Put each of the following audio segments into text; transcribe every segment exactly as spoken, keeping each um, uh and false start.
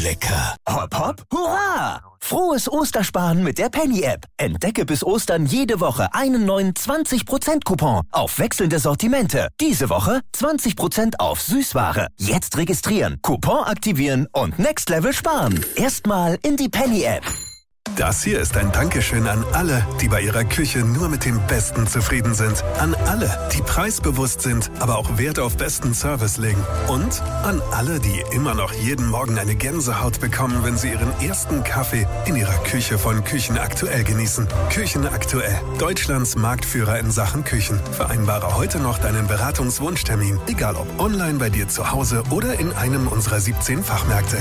lecker. Hopp, hopp, hurra! Frohes Ostersparen mit der Penny-App. Entdecke bis Ostern jede Woche einen neuen zwanzig Prozent Coupon auf wechselnde Sortimente. Diese Woche zwanzig Prozent auf Süßware. Jetzt registrieren, Coupon aktivieren und Next Level sparen. Erstmal in die Penny-App. Das hier ist ein Dankeschön an alle, die bei ihrer Küche nur mit dem Besten zufrieden sind. An alle, die preisbewusst sind, aber auch Wert auf besten Service legen. Und an alle, die immer noch jeden Morgen eine Gänsehaut bekommen, wenn sie ihren ersten Kaffee in ihrer Küche von Küchenaktuell genießen. Küchenaktuell, Deutschlands Marktführer in Sachen Küchen. Vereinbare heute noch deinen Beratungswunschtermin, egal ob online bei dir zu Hause oder in einem unserer siebzehn Fachmärkte.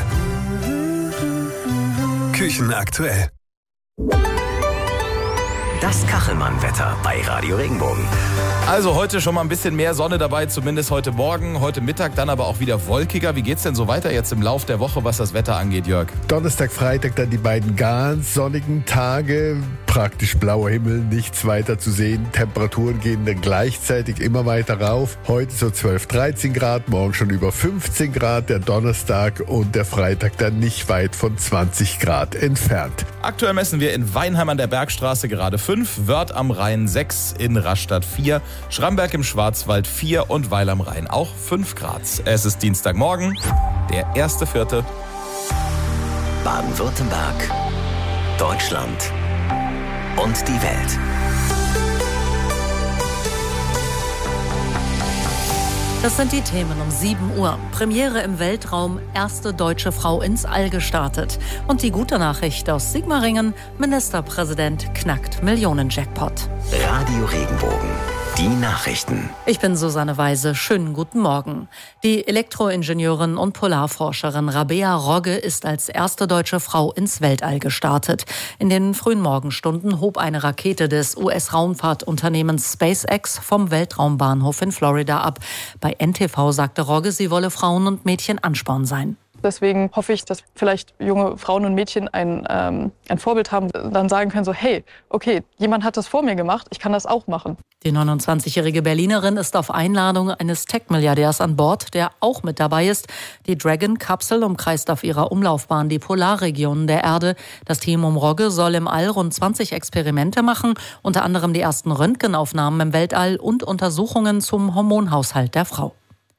Küchenaktuell. Das Kachelmann-Wetter bei Radio Regenbogen. Also heute schon mal ein bisschen mehr Sonne dabei, zumindest heute Morgen, heute Mittag dann aber auch wieder wolkiger. Wie geht's denn so weiter jetzt im Lauf der Woche, was das Wetter angeht, Jörg? Donnerstag, Freitag dann die beiden ganz sonnigen Tage. Praktisch blauer Himmel, nichts weiter zu sehen. Temperaturen gehen dann gleichzeitig immer weiter rauf. Heute so zwölf, dreizehn Grad, morgen schon über fünfzehn Grad. Der Donnerstag und der Freitag dann nicht weit von zwanzig Grad entfernt. Aktuell messen wir in Weinheim an der Bergstraße gerade fünf, Wörth am Rhein sechs, in Rastatt vier, Schramberg im Schwarzwald vier und Weil am Rhein auch fünf Grad. Es ist Dienstagmorgen, der erste Vierte. Baden-Württemberg, Deutschland und die Welt. Das sind die Themen um sieben Uhr. Premiere im Weltraum, erste deutsche Frau ins All gestartet. Und die gute Nachricht aus Sigmaringen, Ministerpräsident knackt Millionen-Jackpot. Radio Regenbogen, die Nachrichten. Ich bin Susanne Weise, schönen guten Morgen. Die Elektroingenieurin und Polarforscherin Rabea Rogge ist als erste deutsche Frau ins Weltall gestartet. In den frühen Morgenstunden hob eine Rakete des U S-Raumfahrtunternehmens SpaceX vom Weltraumbahnhof in Florida ab. Bei N T V sagte Rogge, sie wolle Frauen und Mädchen Ansporn sein. Deswegen hoffe ich, dass vielleicht junge Frauen und Mädchen ein, ähm, ein Vorbild haben, dann sagen können so, hey, okay, jemand hat das vor mir gemacht, ich kann das auch machen. Die neunundzwanzigjährige Berlinerin ist auf Einladung eines Tech-Milliardärs an Bord, der auch mit dabei ist. Die Dragon-Kapsel umkreist auf ihrer Umlaufbahn die Polarregionen der Erde. Das Team um Rogge soll im All rund zwanzig Experimente machen, unter anderem die ersten Röntgenaufnahmen im Weltall und Untersuchungen zum Hormonhaushalt der Frau.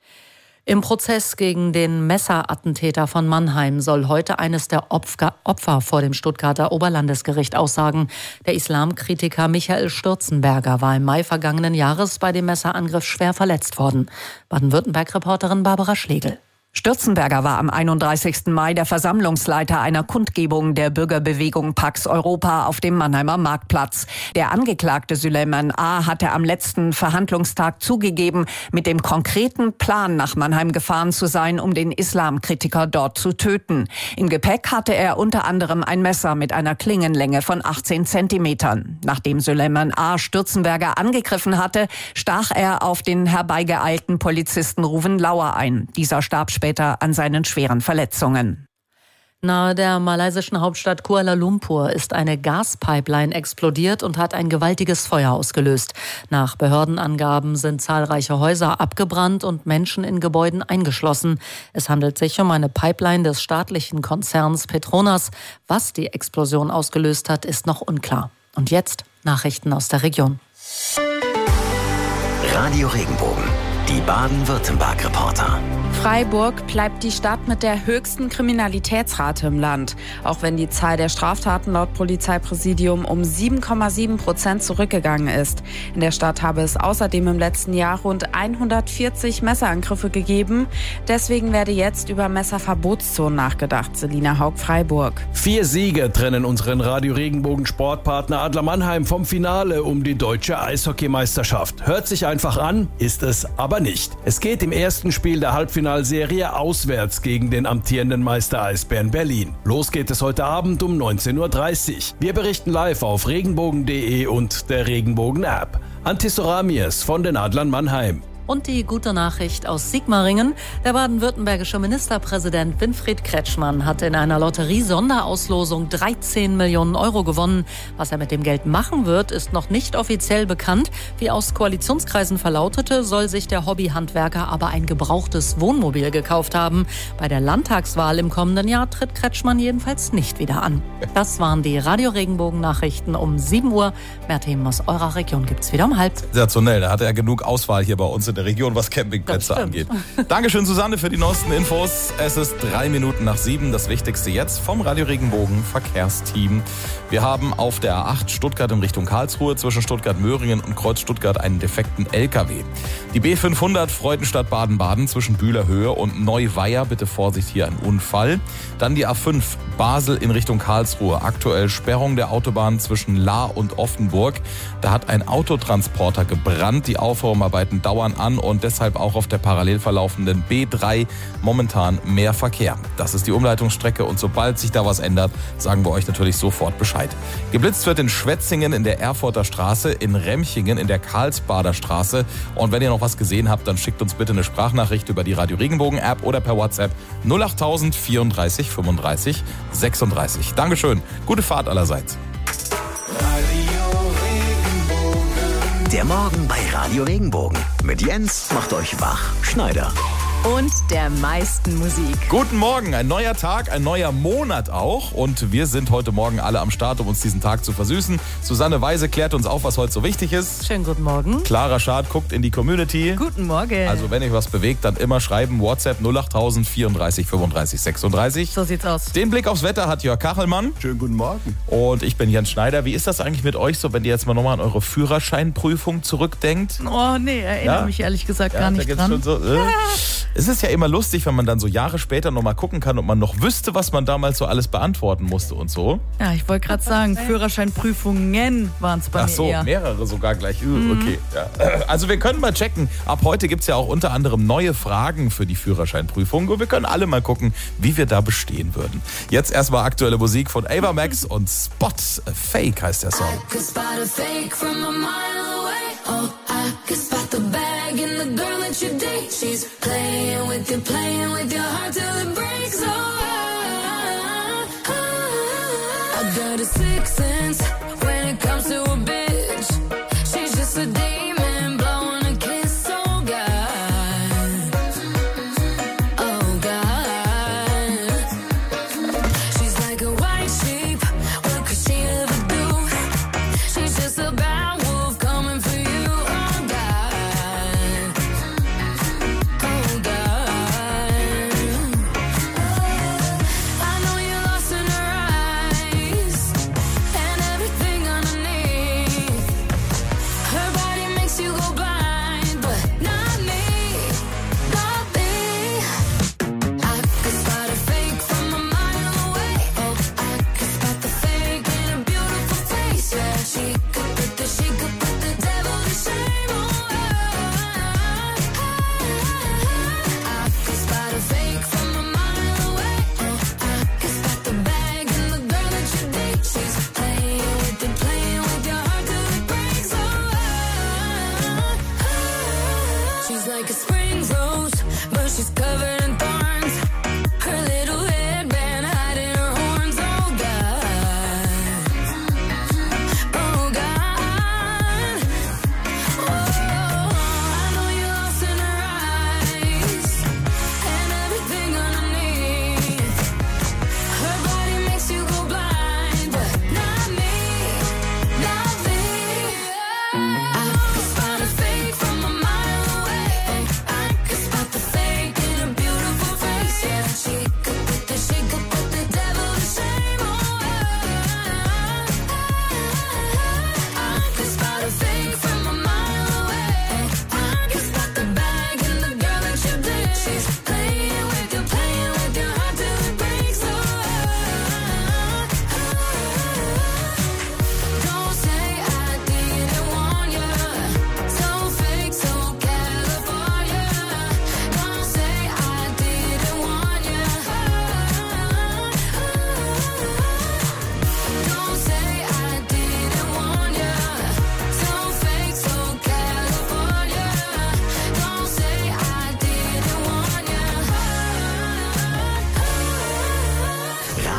Im Prozess gegen den Messerattentäter von Mannheim soll heute eines der Opfer vor dem Stuttgarter Oberlandesgericht aussagen. Der Islamkritiker Michael Stürzenberger war im Mai vergangenen Jahres bei dem Messerangriff schwer verletzt worden. Baden-Württemberg-Reporterin Barbara Schlegel. Stürzenberger war am einunddreißigsten Mai der Versammlungsleiter einer Kundgebung der Bürgerbewegung Pax Europa auf dem Mannheimer Marktplatz. Der Angeklagte Süleyman A. hatte am letzten Verhandlungstag zugegeben, mit dem konkreten Plan nach Mannheim gefahren zu sein, um den Islamkritiker dort zu töten. Im Gepäck hatte er unter anderem ein Messer mit einer Klingenlänge von achtzehn Zentimetern. Nachdem Süleyman A. Stürzenberger angegriffen hatte, stach er auf den herbeigeeilten Polizisten Ruven Lauer ein. Dieser starb später an seinen schweren Verletzungen. Nahe der malaysischen Hauptstadt Kuala Lumpur ist eine Gaspipeline explodiert und hat ein gewaltiges Feuer ausgelöst. Nach Behördenangaben sind zahlreiche Häuser abgebrannt und Menschen in Gebäuden eingeschlossen. Es handelt sich um eine Pipeline des staatlichen Konzerns Petronas. Was die Explosion ausgelöst hat, ist noch unklar. Und jetzt Nachrichten aus der Region. Radio Regenbogen, die Baden-Württemberg-Reporter. Freiburg bleibt die Stadt mit der höchsten Kriminalitätsrate im Land. Auch wenn die Zahl der Straftaten laut Polizeipräsidium um sieben Komma sieben Prozent zurückgegangen ist. In der Stadt habe es außerdem im letzten Jahr rund hundertvierzig Messerangriffe gegeben. Deswegen werde jetzt über Messerverbotszonen nachgedacht. Selina Haug, Freiburg. Vier Siege trennen unseren Radio Regenbogen Sportpartner Adler Mannheim vom Finale um die deutsche Eishockeymeisterschaft. Hört sich einfach an, ist es aber nicht. Es geht im ersten Spiel der Halbfinale Serie auswärts gegen den amtierenden Meister Eisbären Berlin. Los geht es heute Abend um neunzehn Uhr dreißig. Wir berichten live auf regenbogen punkt de und der Regenbogen-App. Antis Soramies von den Adlern Mannheim. Und die gute Nachricht aus Sigmaringen. Der baden-württembergische Ministerpräsident Winfried Kretschmann hat in einer Lotterie-Sonderauslosung dreizehn Millionen Euro gewonnen. Was er mit dem Geld machen wird, ist noch nicht offiziell bekannt. Wie aus Koalitionskreisen verlautete, soll sich der Hobbyhandwerker aber ein gebrauchtes Wohnmobil gekauft haben. Bei der Landtagswahl im kommenden Jahr tritt Kretschmann jedenfalls nicht wieder an. Das waren die Radio-Regenbogen-Nachrichten um sieben Uhr. Mehr Themen aus eurer Region gibt's wieder um halb. Sensationell, da hat er genug Auswahl hier bei uns in der Region, was Campingplätze angeht. Dankeschön, Susanne, für die neuesten Infos. Es ist drei Minuten nach sieben. Das Wichtigste jetzt vom Radio Regenbogen Verkehrsteam. Wir haben auf der A acht Stuttgart in Richtung Karlsruhe zwischen Stuttgart-Möhringen und Kreuz Stuttgart einen defekten L K W. Die B fünfhundert Freudenstadt Baden-Baden zwischen Bühlerhöhe und Neuweier. Bitte Vorsicht, hier ein Unfall. Dann die A fünf Basel in Richtung Karlsruhe. Aktuell Sperrung der Autobahn zwischen Lahr und Offenburg. Da hat ein Autotransporter gebrannt. Die Aufräumarbeiten dauern an und deshalb auch auf der parallel verlaufenden B drei momentan mehr Verkehr. Das ist die Umleitungsstrecke und sobald sich da was ändert, sagen wir euch natürlich sofort Bescheid. Geblitzt wird in Schwetzingen in der Erfurter Straße, in Remchingen in der Karlsbader Straße. Und wenn ihr noch was gesehen habt, dann schickt uns bitte eine Sprachnachricht über die Radio Regenbogen App oder per WhatsApp null acht tausend vierunddreißig fünfunddreißig sechsunddreißig. Dankeschön. Gute Fahrt allerseits. Der Morgen bei Radio Regenbogen. Mit Jens macht euch wach. Schneider. Und der meisten Musik. Guten Morgen, ein neuer Tag, ein neuer Monat auch. Und wir sind heute Morgen alle am Start, um uns diesen Tag zu versüßen. Susanne Weise klärt uns auf, was heute so wichtig ist. Schönen guten Morgen. Clara Schad guckt in die Community. Guten Morgen. Also wenn euch was bewegt, dann immer schreiben. WhatsApp null acht tausend vierunddreißig fünfunddreißig sechsunddreißig. So sieht's aus. Den Blick aufs Wetter hat Jörg Kachelmann. Schönen guten Morgen. Und ich bin Jens Schneider. Wie ist das eigentlich mit euch so, wenn ihr jetzt mal nochmal an eure Führerscheinprüfung zurückdenkt? Oh nee, erinnere Ja? mich ehrlich gesagt Ja, gar da nicht gibt's dran. schon so, äh. Es ist ja immer lustig, wenn man dann so Jahre später nochmal gucken kann und man noch wüsste, was man damals so alles beantworten musste und so. Ja, ich wollte gerade sagen, Führerscheinprüfungen waren es bei Ach mir so, eher. mehrere sogar gleich. Uh, Okay. Ja. Also wir können mal checken. Ab heute gibt es ja auch unter anderem neue Fragen für die Führerscheinprüfung. Und wir können alle mal gucken, wie wir da bestehen würden. Jetzt erstmal aktuelle Musik von Ava Max und Spot. Fake heißt der Song. She's playing with you, playing with your heart till it breaks. Oh, I, I, I got a sixth sense when it comes to a bitch. She's just a demon blowing a kiss. Oh God, oh God. She's like a white sheep. What could she ever do? She's just a bad wolf coming for you. Oh God. I know you're lost in her eyes.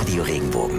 Radio Regenbogen.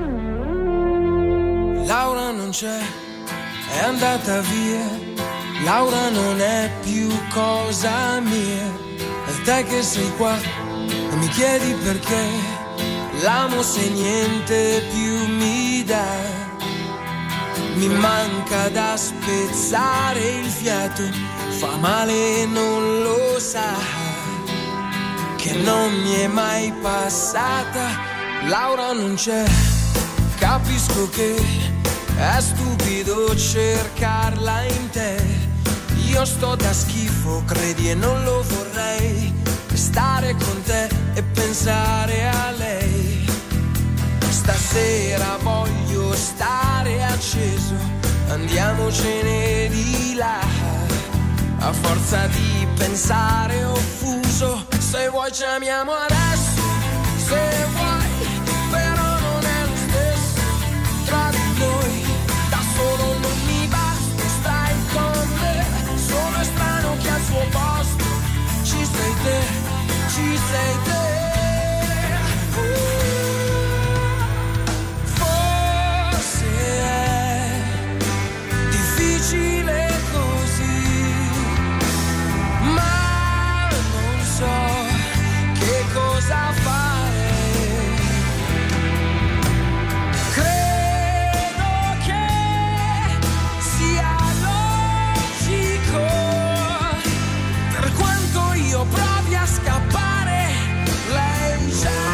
Laura non c'è, è andata via. Laura non è più cosa mia. E te che sei qua e mi chiedi perché l'amo se niente più mi dà. Mi manca da spezzare il fiato, fa male e non lo sa, che non mi è mai passata. Laura non c'è, capisco che è stupido cercarla in te. Io sto da schifo, credi, e non lo vorrei, stare con te e pensare a lei. Stasera voglio stare acceso, andiamocene di là. A forza di pensare offuso, se vuoi chiamiamo adesso, se vuoi, però non è lo stesso tra di noi. Da solo non mi basta, stai con me, sono estraneo che al suo posto ci sei te, ci sei te. Difficile così, ma non so che cosa fare. Credo che sia logico, per quanto io provi a scappare, lei già.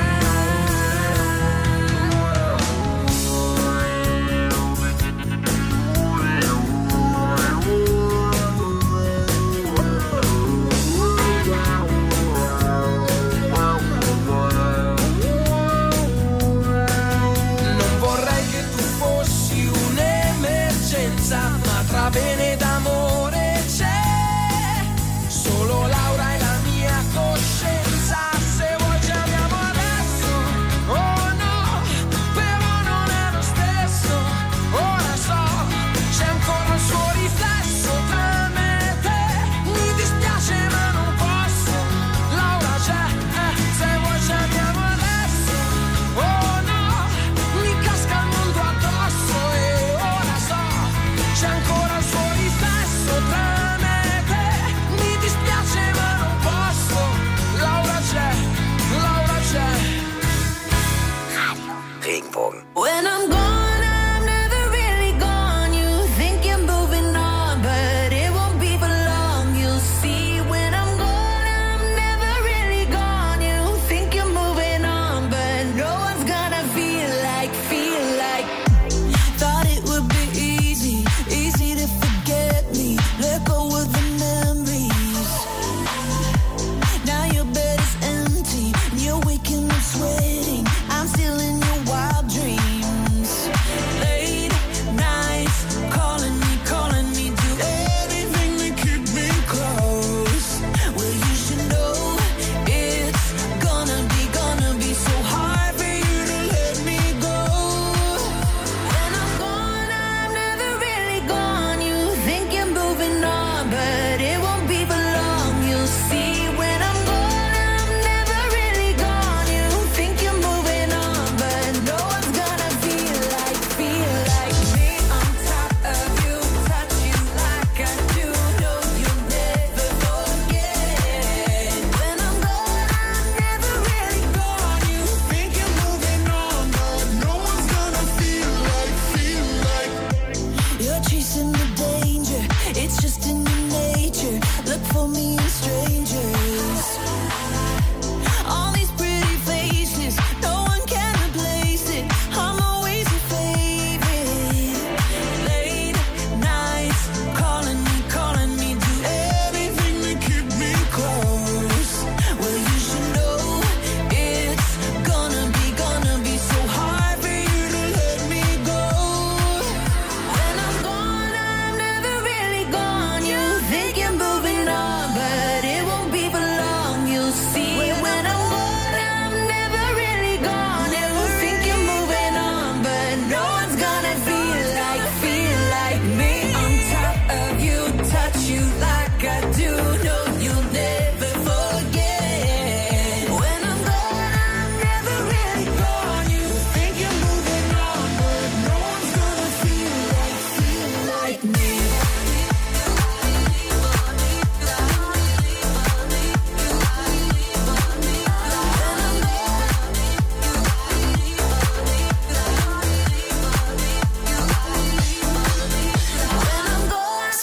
Ma tra bene d'amore c'è solo Laura e la mia coscienza. Se vuoi chiamiamo adesso, oh no, però non è lo stesso. Ora so, c'è ancora il suo riflesso tra me e te. Mi dispiace ma non posso, Laura c'è, eh, se vuoi chiamiamo adesso, oh no, mi casca il mondo addosso. E ora so, c'è ancora il suo riflesso tra me e te. Mi dispiace ma non posso, Laura c'è, Laura c'è. Radio Regenbogen. When I'm gone, I'm never really gone. You think you're moving on, but it won't be for long. You'll see when I'm gone, I'm never really gone. You think you're moving on, but no one's gonna feel like, feel like. Thought it would be easy, easy to forget me, let go of the memories. Now your bed is empty, and you're waking up sweating. I'm still in your wild dreams.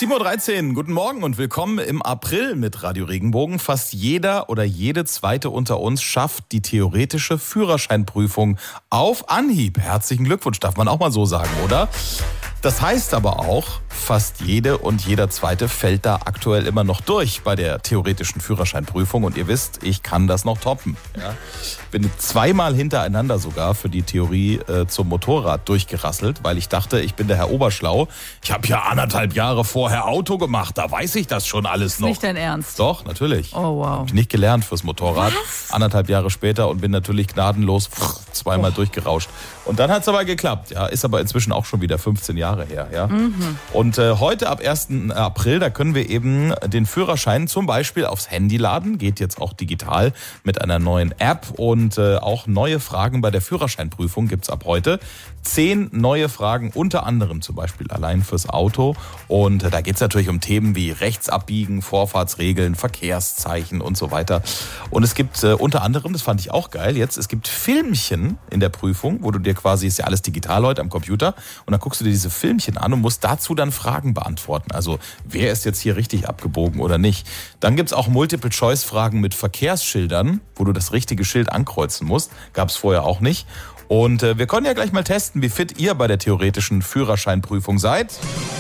sieben Uhr dreizehn, guten Morgen und willkommen im April mit Radio Regenbogen. Fast jeder oder jede Zweite unter uns schafft die theoretische Führerscheinprüfung auf Anhieb. Herzlichen Glückwunsch, darf man auch mal so sagen, oder? Das heißt aber auch, fast jede und jeder Zweite fällt da aktuell immer noch durch bei der theoretischen Führerscheinprüfung. Und ihr wisst, ich kann das noch toppen. Ja? Bin zweimal hintereinander sogar für die Theorie äh, zum Motorrad durchgerasselt, weil ich dachte, ich bin der Herr Oberschlau. Ich habe ja anderthalb Jahre vorher Auto gemacht, da weiß ich das schon alles noch. Nicht dein Ernst? Doch, natürlich. Oh, wow. Hab ich nicht gelernt fürs Motorrad. Was? Anderthalb Jahre später und bin natürlich gnadenlos zweimal oh. durchgerauscht. Und dann hat es aber geklappt. Ja, ist aber inzwischen auch schon wieder fünfzehn Jahre her. Ja. Mhm. Und äh, heute ab ersten April, da können wir eben den Führerschein zum Beispiel aufs Handy laden. Geht jetzt auch digital mit einer neuen App. Und äh, auch neue Fragen bei der Führerscheinprüfung gibt's ab heute. Zehn neue Fragen, unter anderem zum Beispiel allein fürs Auto. Und äh, da geht's natürlich um Themen wie Rechtsabbiegen, Vorfahrtsregeln, Verkehrszeichen und so weiter. Und es gibt äh, unter anderem, das fand ich auch geil jetzt, es gibt Filmchen in der Prüfung, wo du dir quasi, ist ja alles digital heute am Computer, und dann guckst du dir diese Filmchen an und musst dazu dann Fragen beantworten. Also wer ist jetzt hier richtig abgebogen oder nicht. Dann gibt's auch Multiple-Choice-Fragen mit Verkehrsschildern, wo du das richtige Schild ankreuzen musst. Gab's vorher auch nicht. Und äh, wir können ja gleich mal testen, wie fit ihr bei der theoretischen Führerscheinprüfung seid.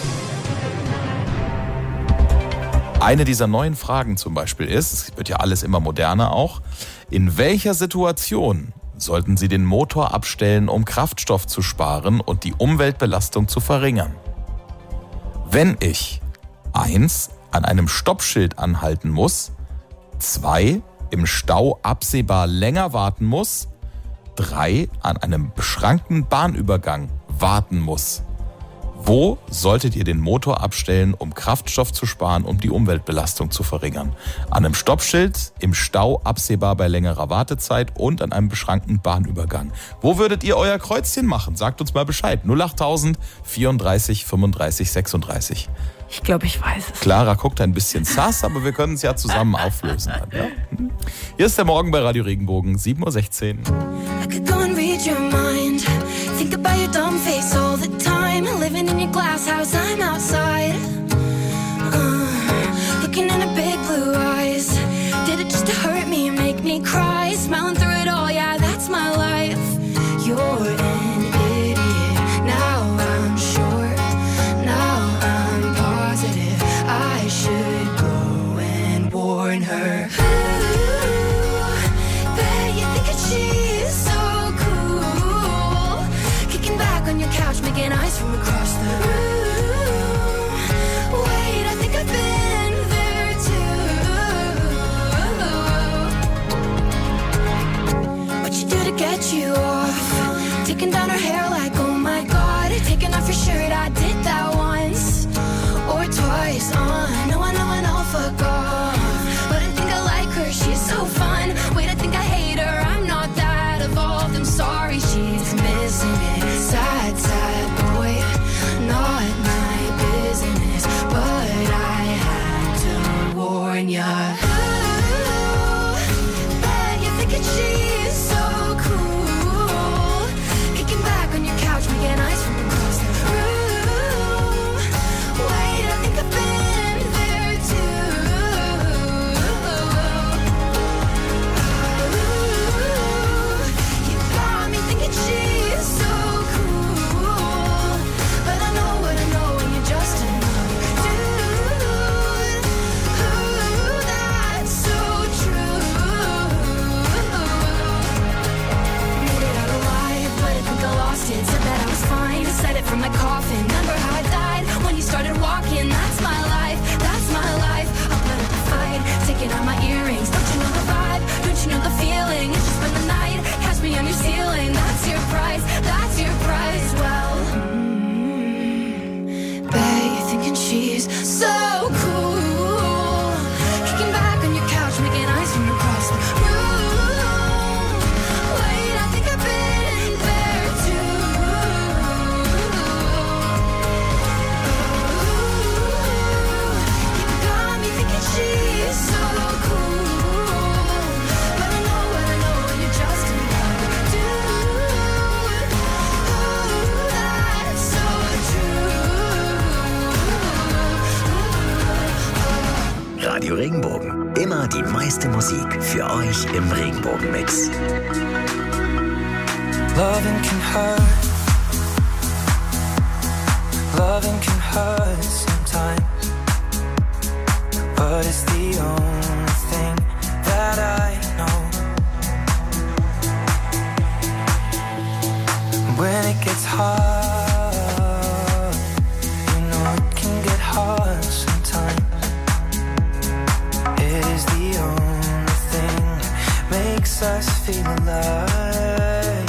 Eine dieser neuen Fragen zum Beispiel ist, es wird ja alles immer moderner auch, in welcher Situation sollten Sie den Motor abstellen, um Kraftstoff zu sparen und die Umweltbelastung zu verringern? Wenn ich eins an einem Stoppschild anhalten muss, zwei im Stau absehbar länger warten muss, drei an einem beschränkten Bahnübergang warten muss. Wo solltet ihr den Motor abstellen, um Kraftstoff zu sparen, um die Umweltbelastung zu verringern? An einem Stoppschild, im Stau absehbar bei längerer Wartezeit und an einem beschränkten Bahnübergang. Wo würdet ihr euer Kreuzchen machen? Sagt uns mal Bescheid. null acht tausend vierunddreißig fünfunddreißig sechsunddreißig. Ich glaube, ich weiß es. Clara guckt ein bisschen sass, aber wir können es ja zusammen auflösen. Ja? Hier ist der Morgen bei Radio Regenbogen, sieben Uhr sechzehn. I could go and read your mind. Think about your dumb face all the time. Living in your glass house, I'm outside. Uh, looking in her big blue eyes. Did it just to hurt me and make me cry? Smiling through it all, yeah, that's my life. You're an idiot. Now I'm sure. Now I'm positive. I should go and warn her. Making eyes from across the room. Wait, I think I've been there too. What you do to get you off? Taking down her hair like, oh my god. Taking off your shirt, I did that once or twice. Uh, no, I know, I know, fuck off. But I think I like her, she's so fun. Wait, I think I hate her, I'm not that evolved. I'm sorry, she's missing it. Sad, sad boy, not my business, but I had to warn ya. Ooh, bet you're thinking she's so cool. Kicking back on your couch, making eyes from across the room. Wait, I think I've been there too. Ooh, you got me thinking she's so from the coffin, remember how I died when you started walking. That's my life, that's my life. I'll put up a fight, taking out my earrings. Don't you know the vibe? Don't you know the feeling? It's just spend the night, catch me on your ceiling. That's your price, that's your price. Well, mm, bet you're thinking she's so cool. Kicking back on your couch, making eyes from across the room. Wait, I think I've been there too. She's so cool, but I know what I know, and you're just another dude. meiste Musik für euch im Regenbogen-Mix. Loving can hurt. Loving can hurt sometimes, but it's the only thing that I know. When it gets hard, you know it can get hard sometimes. It is the only thing that makes us feel alive.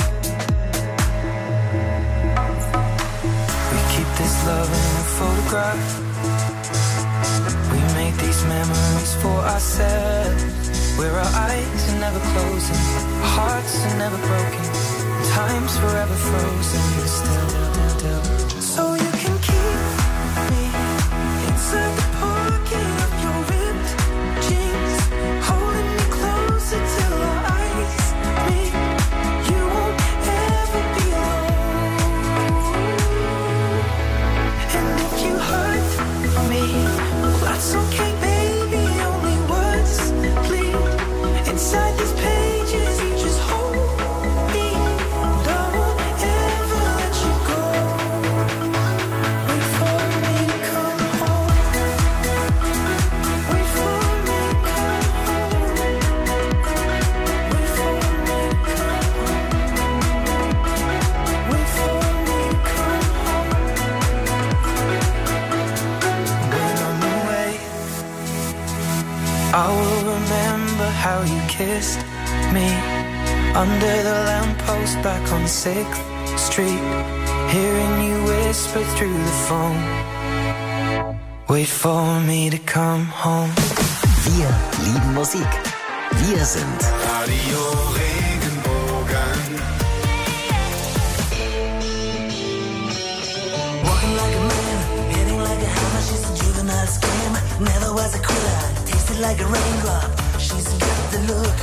We keep this love in a photograph. We make these memories for ourselves, where our eyes are never closing, our hearts are never broken, and time's forever frozen still, still. So you can keep me inside the pocket of your ripped jeans, holding me closer till our eyes meet. You won't ever be alone. And if you hurt me, well, that's okay, baby. Only words bleed inside these pages. You just hold me, and I won't ever let you go. Wait for me to come home. Wait for me to come home. Wait for me to come home. Wait for me to come home. When I'm away, I will remember how you kissed me under the lamppost back on sixth Street, hearing you whisper through the phone. Wait for me to come home. Wir lieben Musik. Wir sind Radio Regenbogen. Walking like a man, hitting like a hammer. She's a juvenile scam. Never was a quitter. Tasted like a raindrop. She's got the look.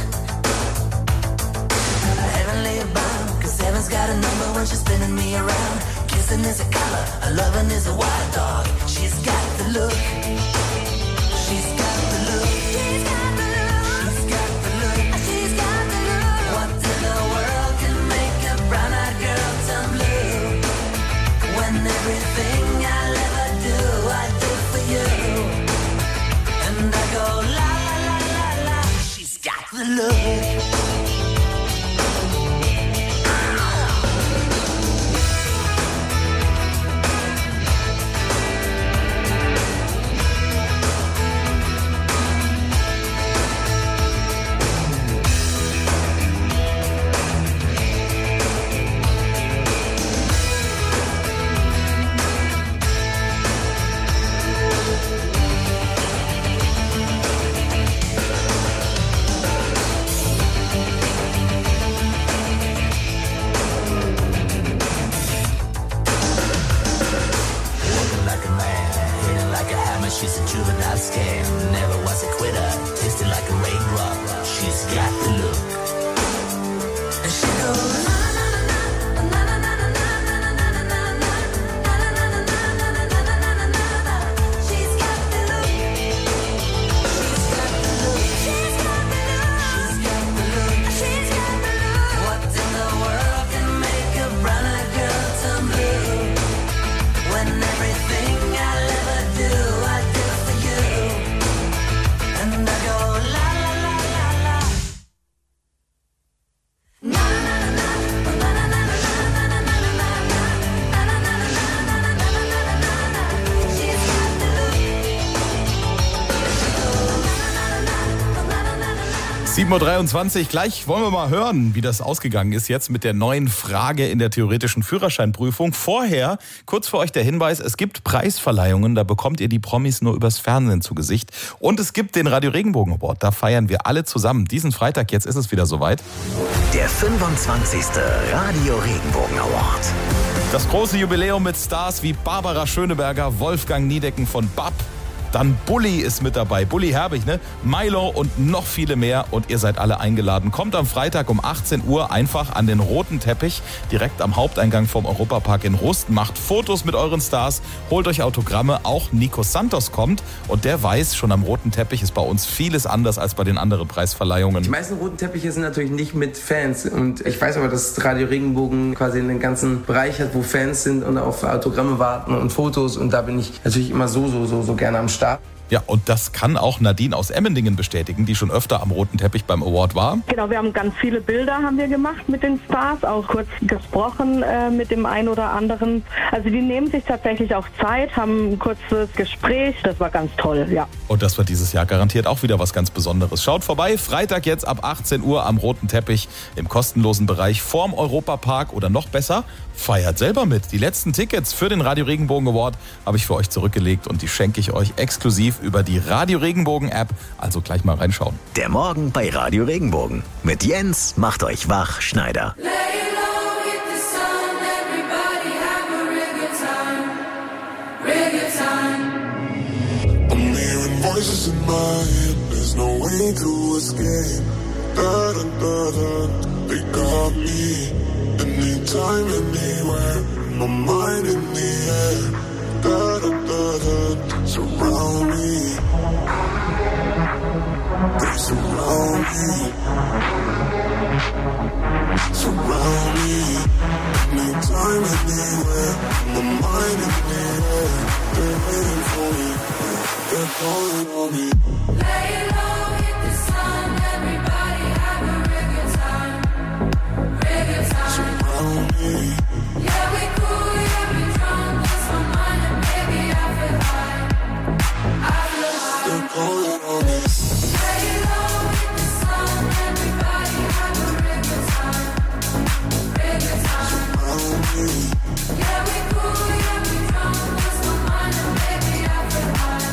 Heavenly bound, cause heaven's got a number when she's spinning me around. Kissing is a color, her loving is a wild dog. She's got the look. She's got the look. She's got the look. She's got the look. She's got the look. What in the world can make a brown-eyed girl turn blue? When everything I'll ever do, I do for you. And I go la la la la la. She's got the look. Walking like a man, hitting like a hammer. She's a juvenile scam. Never was a quitter. Tasted like a raindrop. She's got the look. And she goes na na na na na na na na na na na na. She's got the look. She's got the look. She's got the look. She's got the look. What in the world can make a brown-eyed girl turn blue? When everything I'll ever do, I do for you. And I go la la la la la. Na na na na na na na na na na na na na. Na na na na na na na na na na na. She's got the look. sieben Uhr dreiundzwanzig, gleich wollen wir mal hören, wie das ausgegangen ist jetzt mit der neuen Frage in der theoretischen Führerscheinprüfung. Vorher, kurz für euch der Hinweis, es gibt Preisverleihungen, da bekommt ihr die Promis nur übers Fernsehen zu Gesicht. Und es gibt den Radio Regenbogen Award, da feiern wir alle zusammen. Diesen Freitag, jetzt ist es wieder soweit. der fünfundzwanzigste Radio Regenbogen Award. Das große Jubiläum mit Stars wie Barbara Schöneberger, Wolfgang Niedecken von B A P Dann Bulli ist mit dabei, Bulli Herbig, ne? Milo und noch viele mehr. Und ihr seid alle eingeladen. Kommt am Freitag um achtzehn Uhr einfach an den roten Teppich, direkt am Haupteingang vom Europapark in Rust. Macht Fotos mit euren Stars, holt euch Autogramme. Auch Nico Santos kommt und der weiß, schon am roten Teppich ist bei uns vieles anders als bei den anderen Preisverleihungen. Die meisten roten Teppiche sind natürlich nicht mit Fans. Und ich weiß aber, dass Radio Regenbogen quasi einen ganzen Bereich hat, wo Fans sind und auf Autogramme warten und Fotos. Und da bin ich natürlich immer so, so, so, so gerne am Start. Ja, und das kann auch Nadine aus Emmendingen bestätigen, die schon öfter am roten Teppich beim Award war. Genau, wir haben ganz viele Bilder haben wir gemacht mit den Stars, auch kurz gesprochen äh, mit dem einen oder anderen. Also die nehmen sich tatsächlich auch Zeit, haben ein kurzes Gespräch, das war ganz toll, ja. Und das wird dieses Jahr garantiert auch wieder was ganz Besonderes. Schaut vorbei, Freitag jetzt ab achtzehn Uhr am roten Teppich im kostenlosen Bereich vorm Europapark oder noch besser, feiert selber mit. Die letzten Tickets für den Radio Regenbogen Award habe ich für euch zurückgelegt und die schenke ich euch exklusiv über die Radio Regenbogen App. Also gleich mal reinschauen. Der Morgen bei Radio Regenbogen. Mit Jens macht euch wach, Schneider. Voices in my head, there's no way to escape. Da da da da, they got me. Anytime, anywhere, my mind in the air. Da da da da, surround me. They surround me. Surround me. Anytime, anywhere, my mind in the air. They're waiting for me. They're calling on me. Lay low, hit the sun. Everybody have a real good time. Real good time. Surround me. Yeah, we cool, yeah, we drunk. Lost my mind and baby, I feel high. I feel high. They're calling on me. Lay low, hit the sun. Everybody have a real good time. Real good time. Surround me. Yeah, we cool, yeah, we drunk. Lost my mind and baby, I feel high.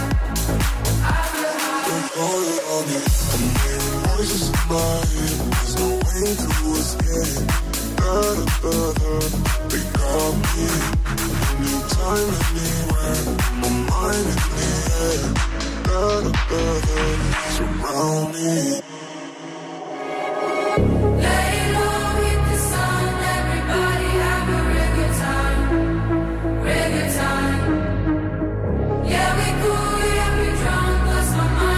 Calling on me. I'm hearing voices in my head. There's no way to escape. Da da da da, they got me. Anytime, anywhere, my mind in the air. Da da da da, surround me. Lay low, hit the sun. Everybody have a real good time. Real good time. Yeah, we cool, yeah, we drunk. Lost my mind.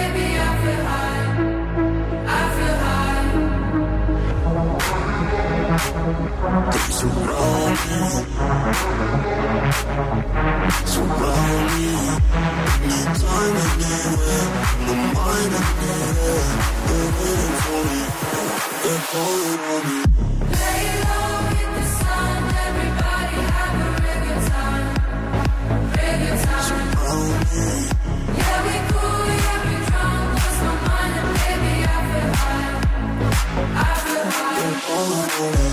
They surround me. Surround me. Anytime, anywhere. My mind in the air. They're waiting for me. They're calling on me. Lay low, hit the sun. Everybody have a real good time. Real good time. Surround me. Yeah, we cool, yeah, we drunk. Lost my mind and baby, I feel high. I feel high. They're calling on me.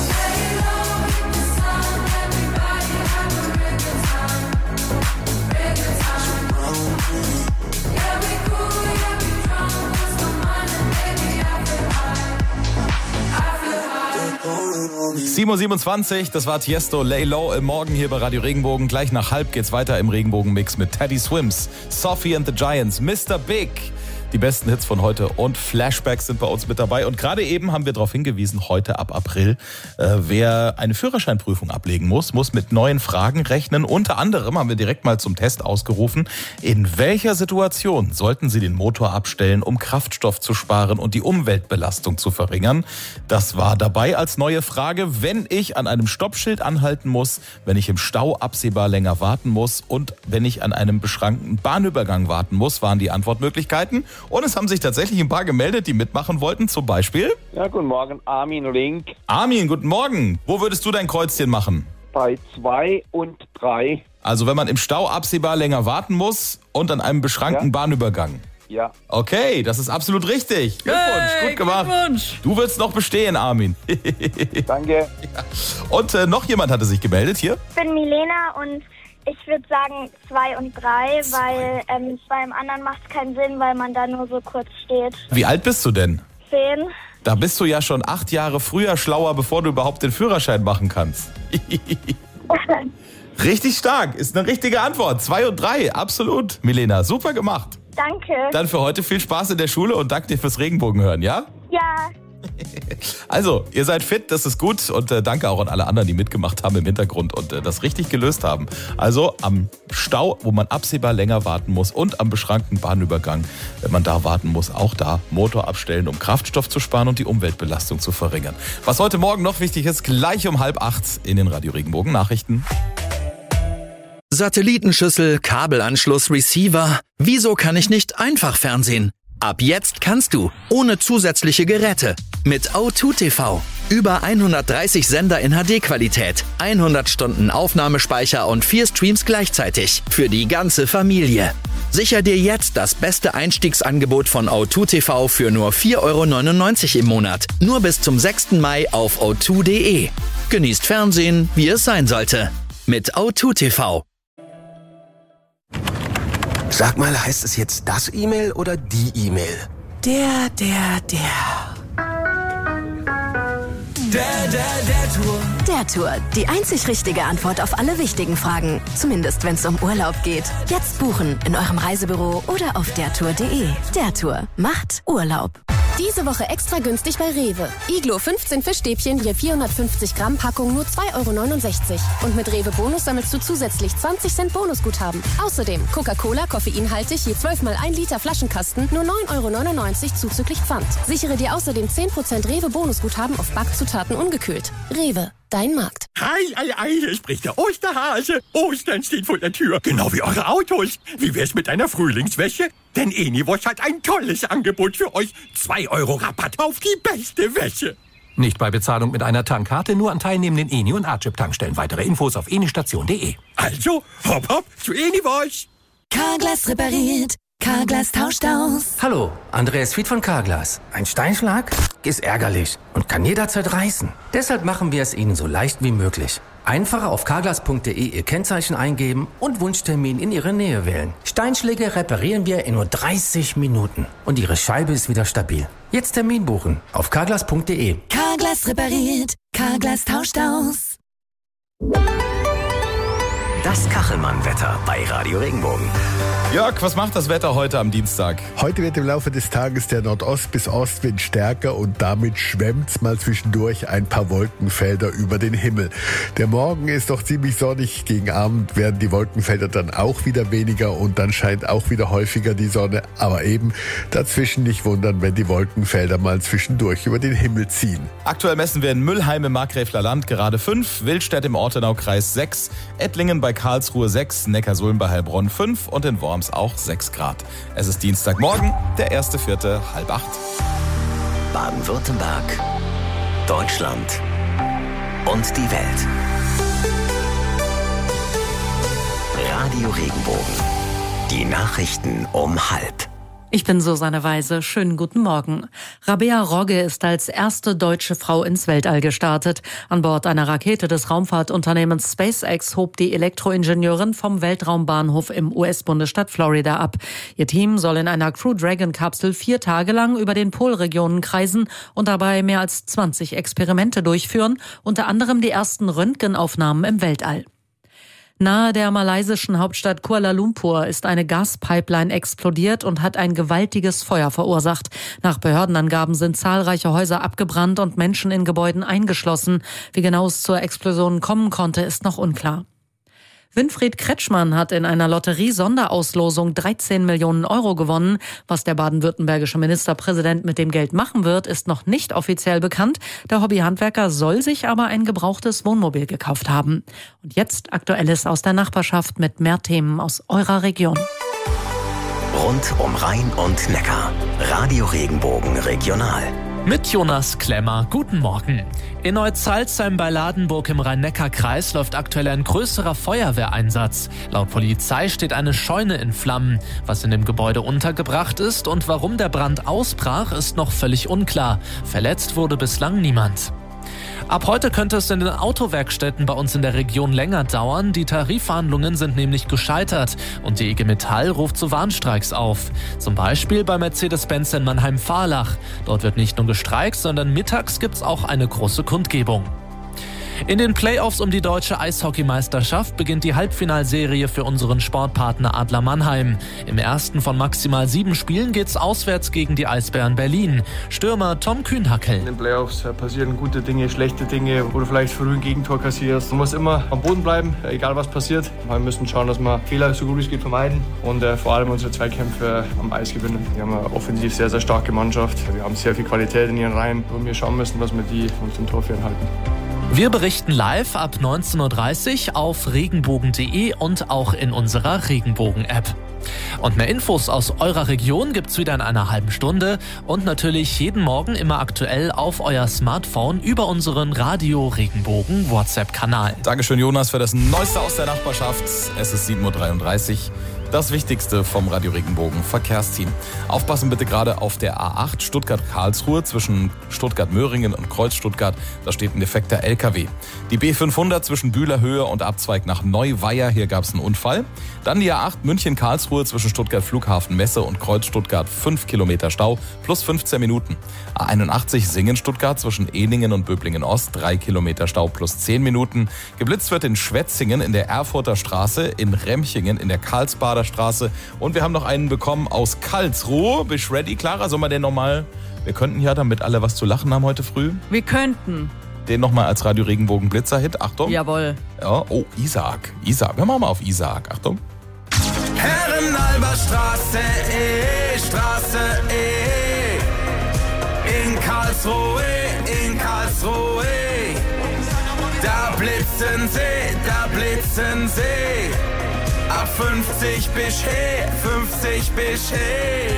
sieben Uhr siebenundzwanzig, das war Tiesto, Lay Low im Morgen hier bei Radio Regenbogen. Gleich nach halb geht's weiter im Regenbogen-Mix mit Teddy Swims, Sophie and the Giants, Mister Big. Die besten Hits von heute und Flashbacks sind bei uns mit dabei. Und gerade eben haben wir darauf hingewiesen, heute ab April, äh, wer eine Führerscheinprüfung ablegen muss, muss mit neuen Fragen rechnen. Unter anderem haben wir direkt mal zum Test ausgerufen, in welcher Situation sollten Sie den Motor abstellen, um Kraftstoff zu sparen und die Umweltbelastung zu verringern. Das war dabei als neue Frage, wenn ich an einem Stoppschild anhalten muss, wenn ich im Stau absehbar länger warten muss und wenn ich an einem beschränkten Bahnübergang warten muss, waren die Antwortmöglichkeiten. Und es haben sich tatsächlich ein paar gemeldet, die mitmachen wollten. Zum Beispiel? Ja, guten Morgen, Armin Link. Armin, guten Morgen. Wo würdest du dein Kreuzchen machen? Bei zwei und drei. Also wenn man im Stau absehbar länger warten muss und an einem beschränkten ja. Bahnübergang. Ja. Okay, das ist absolut richtig. Glückwunsch, hey, gut gemacht. Glückwunsch. Du wirst noch bestehen, Armin. Danke. Ja. Und äh, noch jemand hatte sich gemeldet hier. Ich bin Milena und ich würde sagen zwei und drei, weil ähm, beim anderen macht es keinen Sinn, weil man da nur so kurz steht. Wie alt bist du denn? Zehn. Da bist du ja schon acht Jahre früher schlauer, bevor du überhaupt den Führerschein machen kannst. Richtig stark, ist eine richtige Antwort. Zwei und drei, absolut. Milena, super gemacht. Danke. Dann für heute viel Spaß in der Schule und danke dir fürs Regenbogenhören, ja? Ja. Also, ihr seid fit, das ist gut und äh, danke auch an alle anderen, die mitgemacht haben im Hintergrund und äh, das richtig gelöst haben. Also am Stau, wo man absehbar länger warten muss und am beschränkten Bahnübergang, wenn man da warten muss, auch da Motor abstellen, um Kraftstoff zu sparen und die Umweltbelastung zu verringern. Was heute Morgen noch wichtig ist, gleich um halb acht in den Radio Regenbogen Nachrichten. Satellitenschüssel, Kabelanschluss, Receiver. Wieso kann ich nicht einfach Fernsehen? Ab jetzt kannst du, ohne zusätzliche Geräte, mit O zwei T V. Über hundertdreißig Sender in H D-Qualität, hundert Stunden Aufnahmespeicher und vier Streams gleichzeitig. Für die ganze Familie. Sicher dir jetzt das beste Einstiegsangebot von O zwei T V für nur vier Euro neunundneunzig im Monat. Nur bis zum sechsten Mai auf o zwei punkt de. Genießt Fernsehen, wie es sein sollte. Mit O zwei T V. Sag mal, heißt es jetzt das E-Mail oder die E-Mail? Der, der, der. Der, der, der Tour. Der Tour. Die einzig richtige Antwort auf alle wichtigen Fragen. Zumindest, wenn es um Urlaub geht. Jetzt buchen in eurem Reisebüro oder auf der tour punkt de. Der Tour macht Urlaub. Diese Woche extra günstig bei Rewe. Iglo fünfzehn Fischstäbchen je vierhundertfünfzig Gramm Packung nur zwei Euro neunundsechzig. Und mit Rewe Bonus sammelst du zusätzlich zwanzig Cent Bonusguthaben. Außerdem Coca-Cola koffeinhaltig je zwölf mal ein Liter Flaschenkasten nur neun Euro neunundneunzig zuzüglich Pfand. Sichere dir außerdem zehn Prozent Rewe Bonusguthaben auf Backzutaten ungekühlt. Rewe. Dein Markt. Hi, ei, ei, hier spricht der Osterhase. Ostern steht vor der Tür, genau wie eure Autos. Wie wär's mit einer Frühlingswäsche? Denn Eniwasch hat ein tolles Angebot für euch. zwei Euro Rabatt auf die beste Wäsche. Nicht bei Bezahlung mit einer Tankkarte, nur an teilnehmenden Eni- und A-Chip-Tankstellen. Weitere Infos auf enistation punkt de. Also, hopp, hopp, zu Eniwasch. Carglass repariert. Carglass tauscht aus. Hallo, Andreas Fied von Carglass. Ein Steinschlag ist ärgerlich und kann jederzeit reißen. Deshalb machen wir es Ihnen so leicht wie möglich. Einfach auf carglass punkt de Ihr Kennzeichen eingeben und Wunschtermin in Ihre Nähe wählen. Steinschläge reparieren wir in nur dreißig Minuten. Und Ihre Scheibe ist wieder stabil. Jetzt Termin buchen auf carglass punkt de. Carglass repariert. Carglass tauscht aus. Das Kachelmann-Wetter bei Radio Regenbogen. Jörg, was macht das Wetter heute am Dienstag? Heute wird im Laufe des Tages der Nordost- bis Ostwind stärker und damit schwemmt's mal zwischendurch ein paar Wolkenfelder über den Himmel. Der Morgen ist doch ziemlich sonnig. Gegen Abend werden die Wolkenfelder dann auch wieder weniger und dann scheint auch wieder häufiger die Sonne. Aber eben dazwischen nicht wundern, wenn die Wolkenfelder mal zwischendurch über den Himmel ziehen. Aktuell messen wir in Müllheim im Markgräfler Land gerade fünf, Wildstedt im Ortenaukreis sechs, Ettlingen bei Karlsruhe sechs, Neckarsulm bei Heilbronn fünf und in Worms auch sechs Grad. Es ist Dienstagmorgen, der erste Vierte, halb acht. Baden-Württemberg, Deutschland und die Welt. Radio Regenbogen. Die Nachrichten um halb. Ich bin Susanne Weise. Schönen guten Morgen. Rabea Rogge ist als erste deutsche Frau ins Weltall gestartet. An Bord einer Rakete des Raumfahrtunternehmens SpaceX hob die Elektroingenieurin vom Weltraumbahnhof im U S-Bundesstaat Florida ab. Ihr Team soll in einer Crew Dragon Kapsel vier Tage lang über den Polregionen kreisen und dabei mehr als zwanzig Experimente durchführen, unter anderem die ersten Röntgenaufnahmen im Weltall. Nahe der malaysischen Hauptstadt Kuala Lumpur ist eine Gaspipeline explodiert und hat ein gewaltiges Feuer verursacht. Nach Behördenangaben sind zahlreiche Häuser abgebrannt und Menschen in Gebäuden eingeschlossen. Wie genau es zur Explosion kommen konnte, ist noch unklar. Winfried Kretschmann hat in einer Lotterie-Sonderauslosung dreizehn Millionen Euro gewonnen. Was der baden-württembergische Ministerpräsident mit dem Geld machen wird, ist noch nicht offiziell bekannt. Der Hobbyhandwerker soll sich aber ein gebrauchtes Wohnmobil gekauft haben. Und jetzt Aktuelles aus der Nachbarschaft mit mehr Themen aus eurer Region. Rund um Rhein und Neckar. Radio Regenbogen Regional. Mit Jonas Klemmer, guten Morgen. In Neuzalzheim bei Ladenburg im Rhein-Neckar-Kreis läuft aktuell ein größerer Feuerwehreinsatz. Laut Polizei steht eine Scheune in Flammen. Was in dem Gebäude untergebracht ist und warum der Brand ausbrach, ist noch völlig unklar. Verletzt wurde bislang niemand. Ab heute könnte es in den Autowerkstätten bei uns in der Region länger dauern. Die Tarifverhandlungen sind nämlich gescheitert und die I G Metall ruft zu Warnstreiks auf. Zum Beispiel bei Mercedes-Benz in Mannheim-Fahrlach. Dort wird nicht nur gestreikt, sondern mittags gibt's auch eine große Kundgebung. In den Playoffs um die deutsche Eishockeymeisterschaft beginnt die Halbfinalserie für unseren Sportpartner Adler Mannheim. Im ersten von maximal sieben Spielen geht's auswärts gegen die Eisbären Berlin. Stürmer Tom Kühnhackel. In den Playoffs passieren gute Dinge, schlechte Dinge, wo du vielleicht früh ein Gegentor kassierst. Du musst immer am Boden bleiben, egal was passiert. Wir müssen schauen, dass wir Fehler so gut es geht vermeiden und äh, vor allem unsere Zweikämpfe am Eis gewinnen. Wir haben eine offensiv sehr, sehr starke Mannschaft. Wir haben sehr viel Qualität in ihren Reihen, wo wir schauen müssen, dass wir die uns im Tor fernhalten. Wir berichten live ab neunzehn Uhr dreißig auf regenbogen punkt de und auch in unserer Regenbogen-App. Und mehr Infos aus eurer Region gibt's wieder in einer halben Stunde und natürlich jeden Morgen immer aktuell auf euer Smartphone über unseren Radio Regenbogen WhatsApp-Kanal. Dankeschön, Jonas, für das Neueste aus der Nachbarschaft. Es ist sieben Uhr dreiunddreißig. Das Wichtigste vom Radio Regenbogen Verkehrsteam. Aufpassen bitte gerade auf der A acht Stuttgart-Karlsruhe zwischen Stuttgart-Möhringen und Kreuz-Stuttgart. Da steht ein defekter L K W. Die B fünfhundert zwischen Bühlerhöhe und Abzweig nach Neuweier. Hier gab es einen Unfall. Dann die A acht München-Karlsruhe zwischen Stuttgart-Flughafen-Messe und Kreuz-Stuttgart. fünf Kilometer Stau plus fünfzehn Minuten. A einundachtzig Singen-Stuttgart zwischen Ehlingen und Böblingen-Ost. drei Kilometer Stau plus zehn Minuten. Geblitzt wird in Schwetzingen in der Erfurter Straße, in Remchingen in der Karlsbader Straße. Und wir haben noch einen bekommen aus Karlsruhe. Bist du ready, Clara? Sollen wir den nochmal... Wir könnten ja, damit alle was zu lachen haben heute früh, Wir könnten. den nochmal als Radio Regenbogen Blitzer-Hit. Achtung. Jawohl. Ja, oh, Isaac. Isaac. Wir machen mal auf Isaac. Achtung. Herrenalberstraße, eh, Straße, eh. In Karlsruhe, in Karlsruhe. Da blitzen sie, da blitzen sie. Ab fünfzig bis he, fünfzig bis he.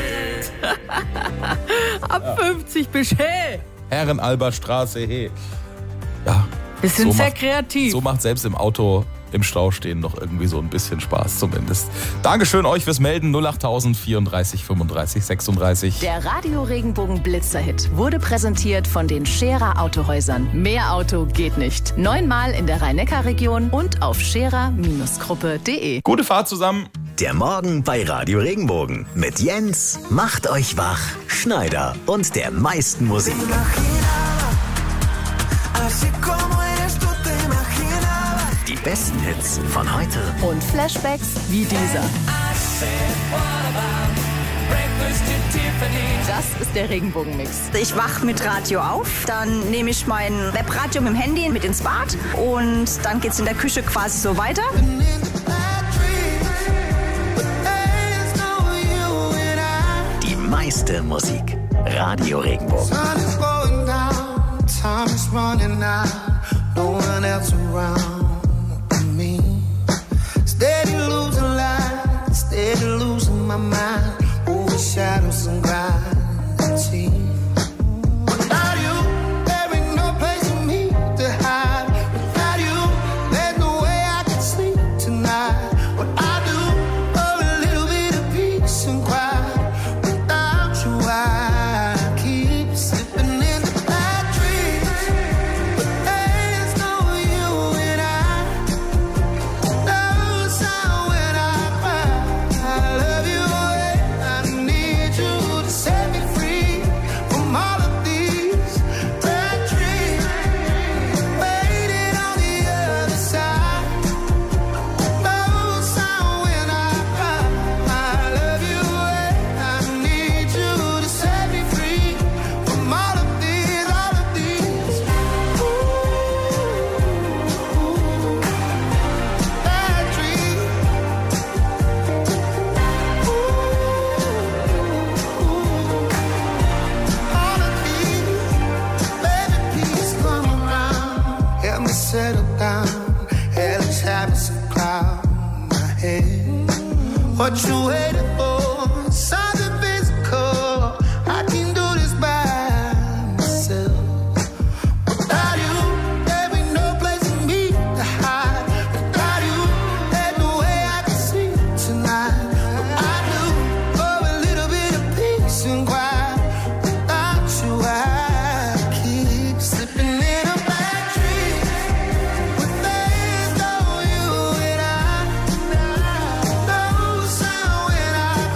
Ab fünfzig bis he. Herrenalberstraße, hey. Ja. Wir sind so sehr macht, kreativ. So macht selbst im Auto im Stau stehen noch irgendwie so ein bisschen Spaß zumindest. Dankeschön euch fürs Melden. null acht vierunddreißig fünfunddreißig sechsunddreißig. Der Radio Regenbogen Blitzerhit wurde präsentiert von den Scherer Autohäusern. Mehr Auto geht nicht. Neunmal in der Rhein-Neckar-Region und auf scherer Gruppe punkt de. Gute Fahrt zusammen. Der Morgen bei Radio Regenbogen mit Jens macht euch wach, Schneider und der meisten Musik. Die besten Hits von heute Und Flashbacks wie dieser. Das ist der Regenbogenmix. Ich wach mit Radio auf, dann nehme ich mein Webradio mit dem Handy mit ins Bad und dann geht's in der Küche quasi so weiter. Die meiste Musik. Radio Regenbogen. Time is running out, no one else around me. Steady losing light, steady losing my mind. Over shadows and gravity. Without you, there ain't no place for me to hide. Without you, there's no way I can sleep tonight. What I do for a little bit of peace and quiet. Without you, I keep slipping in the bad dreams. But there's no you and I. No sound when I cry. I love you and I need you to set me free from all of these bad dreams. Waiting on the other side. No sound when I cry. I love you and I need you to set me free from all of these, all of these. Ooh, bad dreams. All of these, baby, please come around. Help me settle down. Hellish habits of cloud my head. What you waiting for? Something physical. I can do this by myself. Without you, there ain't no place for me to hide. Without you, there's no way I can sleep tonight. What I do for a little bit of peace and quiet. Without you, I keep slipping in a bad dream. But there's no you and I. No sound when I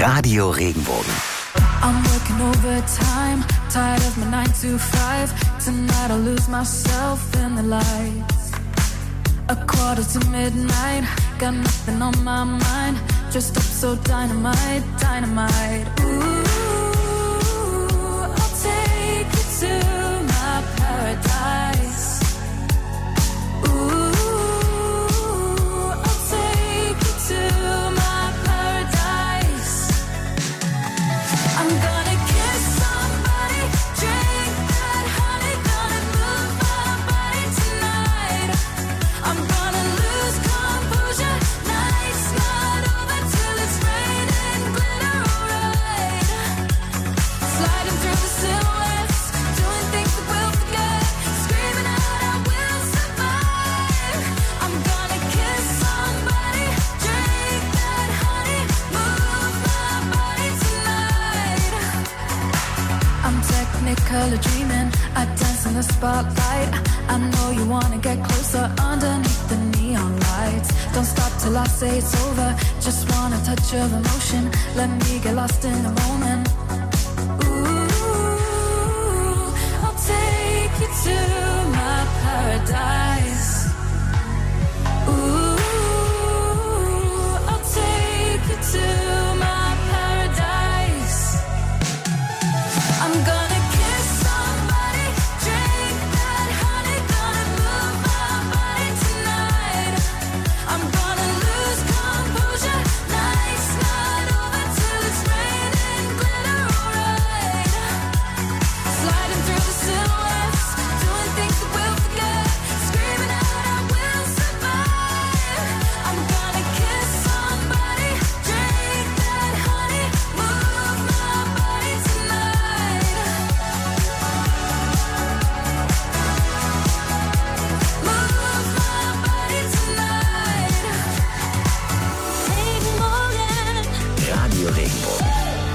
Radio Regenbogen. I'm working overtime, tired of my nine to five. Tonight I'll lose myself in the lights. A quarter to midnight, got nothing on my mind. Just up so dynamite, dynamite. Ooh, I'll take you to my paradise. Ooh, I'll take you to my paradise. I'm gonna kiss somebody, drink that honey, gonna move my body tonight. I'm gonna lose composure, night's not over till it's raining glitter, alright. Sliding through the silhouettes, doing things that we'll forget, screaming out I will survive. I'm gonna kiss somebody, drink that honey, move my body tonight. I'm technicolor dreaming, I dance in the spotlight. I know you wanna get closer underneath the neon lights. Don't stop till I say it's over, just want a touch of emotion. Let me get lost in the moment. Ooh, I'll take you to my paradise. Ooh, I'll take you to my paradise. I'm gonna kiss somebody, drink that honey, gonna move my body tonight. I'm gonna lose composure, night's not over till it's raining glitter, alright. Sliding through the silhouettes, doing things that we'll forget, screaming out I will survive. I'm gonna kiss somebody, drink that honey, move my body tonight. Move my body tonight. Regenbogen. Radio Regenbogen.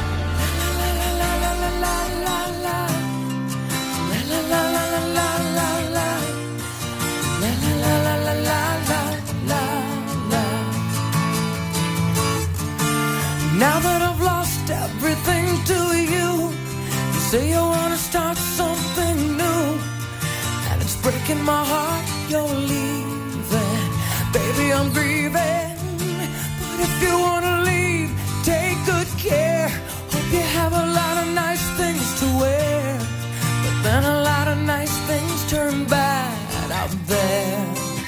Now that I've lost everything to you, you say you wanna start something new, and it's breaking my heart you're leaving. Baby, I'm grieving, but if you wanna leave, take good care. Hope you have a lot of nice things to wear, but then a lot of nice things turn bad out there.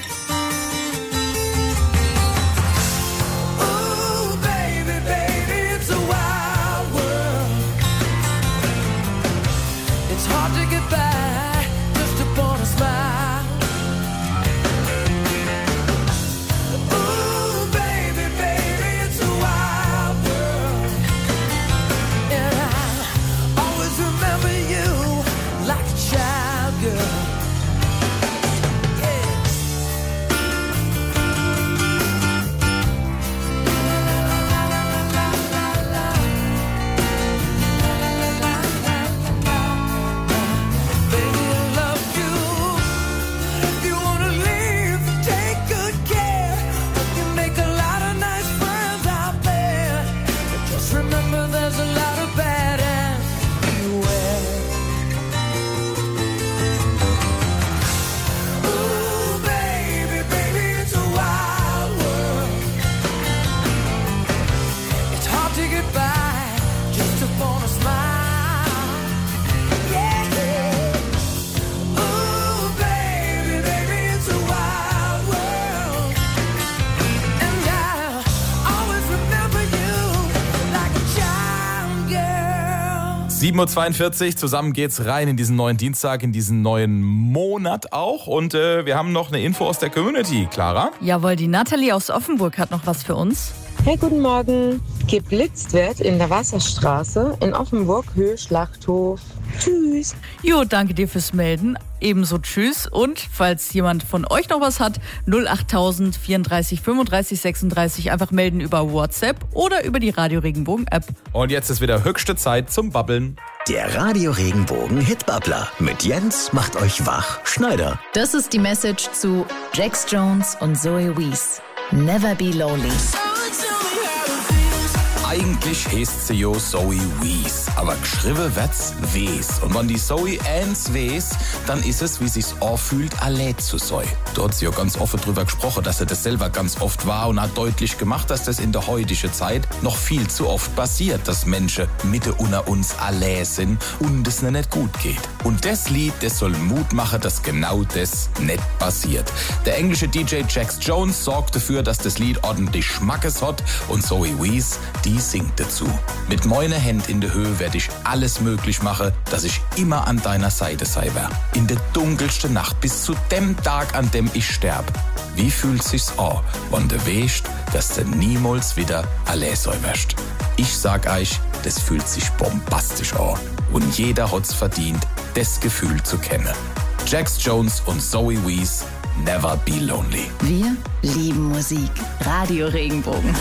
Ooh, baby, baby, it's a wild world. It's hard to get by just upon a smile. Ooh, baby, baby, it's a wild world. And I always remember you like a child girl. Baby, I love you. If you wanna leave, take good care. Hope you make a lot of nice friends out there. But just remember there's a lot of bad and beware. Ooh, baby, baby, it's a wild world. It's hard to get by just upon a smile. Yeah. Ooh, baby, baby, it's a wild world. And I always remember you like a child girl. sieben Uhr zweiundvierzig, zusammen geht's rein in diesen neuen Dienstag, in diesen neuen Monat auch. Und äh, wir haben noch eine Info aus der Community, Clara. Jawohl, die Nathalie aus Offenburg hat noch was für uns. Hey, guten Morgen. Geblitzt wird in der Wasserstraße in Offenburg, Höhe Schlachthof. Tschüss. Jo, danke dir fürs Melden. Ebenso tschüss. Und falls jemand von euch noch was hat, null achttausend vierunddreißig fünfunddreißig sechsunddreißig einfach melden über WhatsApp oder über die Radio Regenbogen App. Und jetzt ist wieder höchste Zeit zum Babbeln. Der Radio Regenbogen Hitbabbler mit Jens macht euch wach, Schneider. Das ist die Message zu Jax Jones und Zoe Wees. Never be lonely. Eigentlich heißt sie jo Zoe Wees, aber geschrieben wird's Wees. Und wenn die Zoe eins Wees, dann ist es, wie sich's anfühlt, alle zu sein. Dort hat sie ja ganz offen drüber gesprochen, dass er das selber ganz oft war und hat deutlich gemacht, dass das in der heutigen Zeit noch viel zu oft passiert, dass Menschen Mitte unter uns alle sind und es nicht gut geht. Und das Lied, das soll Mut machen, dass genau das nicht passiert. Der englische D J Jax Jones sorgt dafür, dass das Lied ordentlich Schmackes hat und Zoe Wees, die singt dazu. Mit meiner Hand in der Höhe werde ich alles möglich machen, dass ich immer an deiner Seite sei wär. In der dunkelsten Nacht bis zu dem Tag, an dem ich sterb. Wie fühlt sich's an, wenn du weißt, dass du niemals wieder allein sein wirst? Ich sag euch, das fühlt sich bombastisch an. Und jeder hat's verdient, das Gefühl zu kennen. Jax Jones und Zoe Wees, Never Be Lonely. Wir lieben Musik. Radio Regenbogen.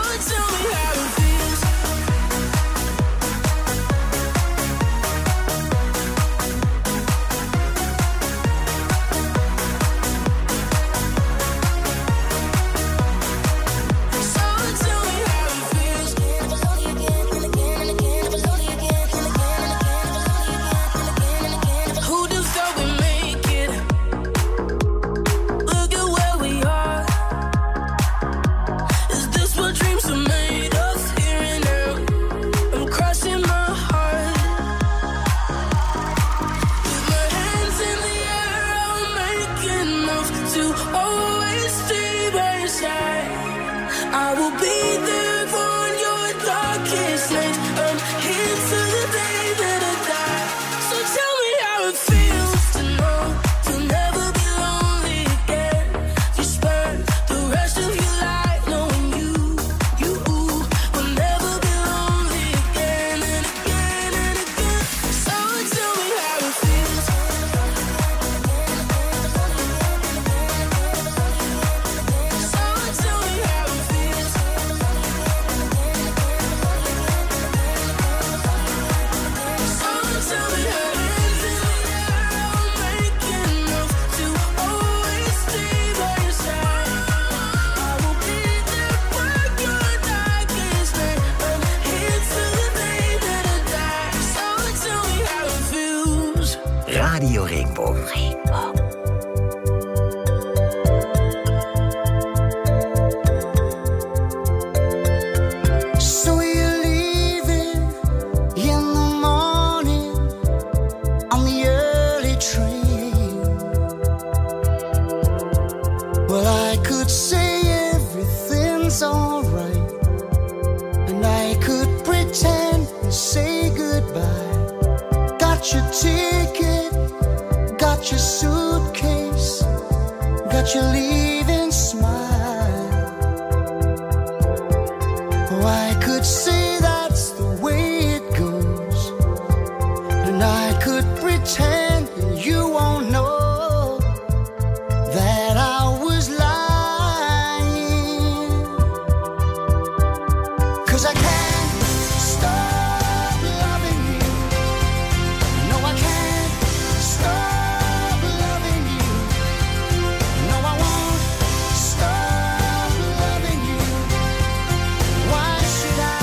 Radio Regenbogen. So you're leaving in the morning on the early train. Well, I could say everything's alright, and I could pretend to say goodbye. Got your ticket, got your suitcase, got your leaving smile. Oh, I could say that's the way it goes, and I could pretend you won't know that I was lying. 'Cause I can't stop loving you. No, I can't stop loving you. No, I won't stop loving you. Why should I?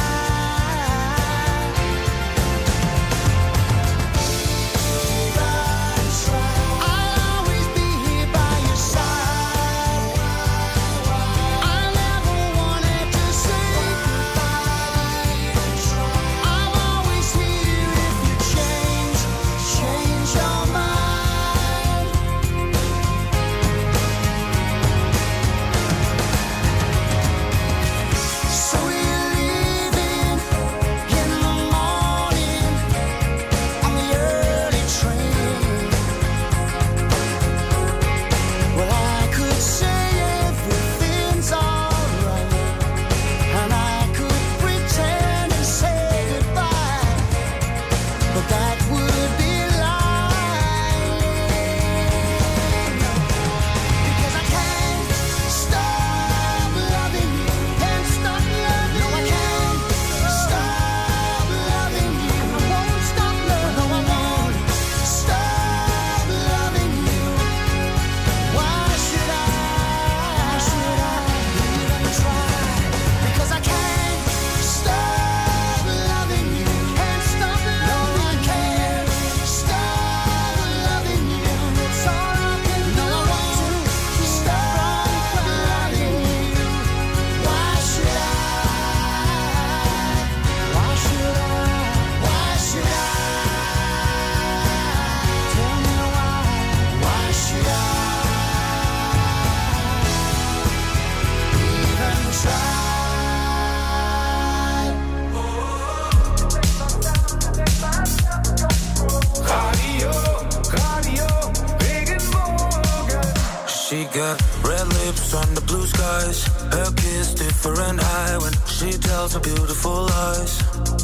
I'll always be here by your side. I never wanted to say goodbye. Yeah, red lips on the blue skies. Her kiss different high when she tells her beautiful lies.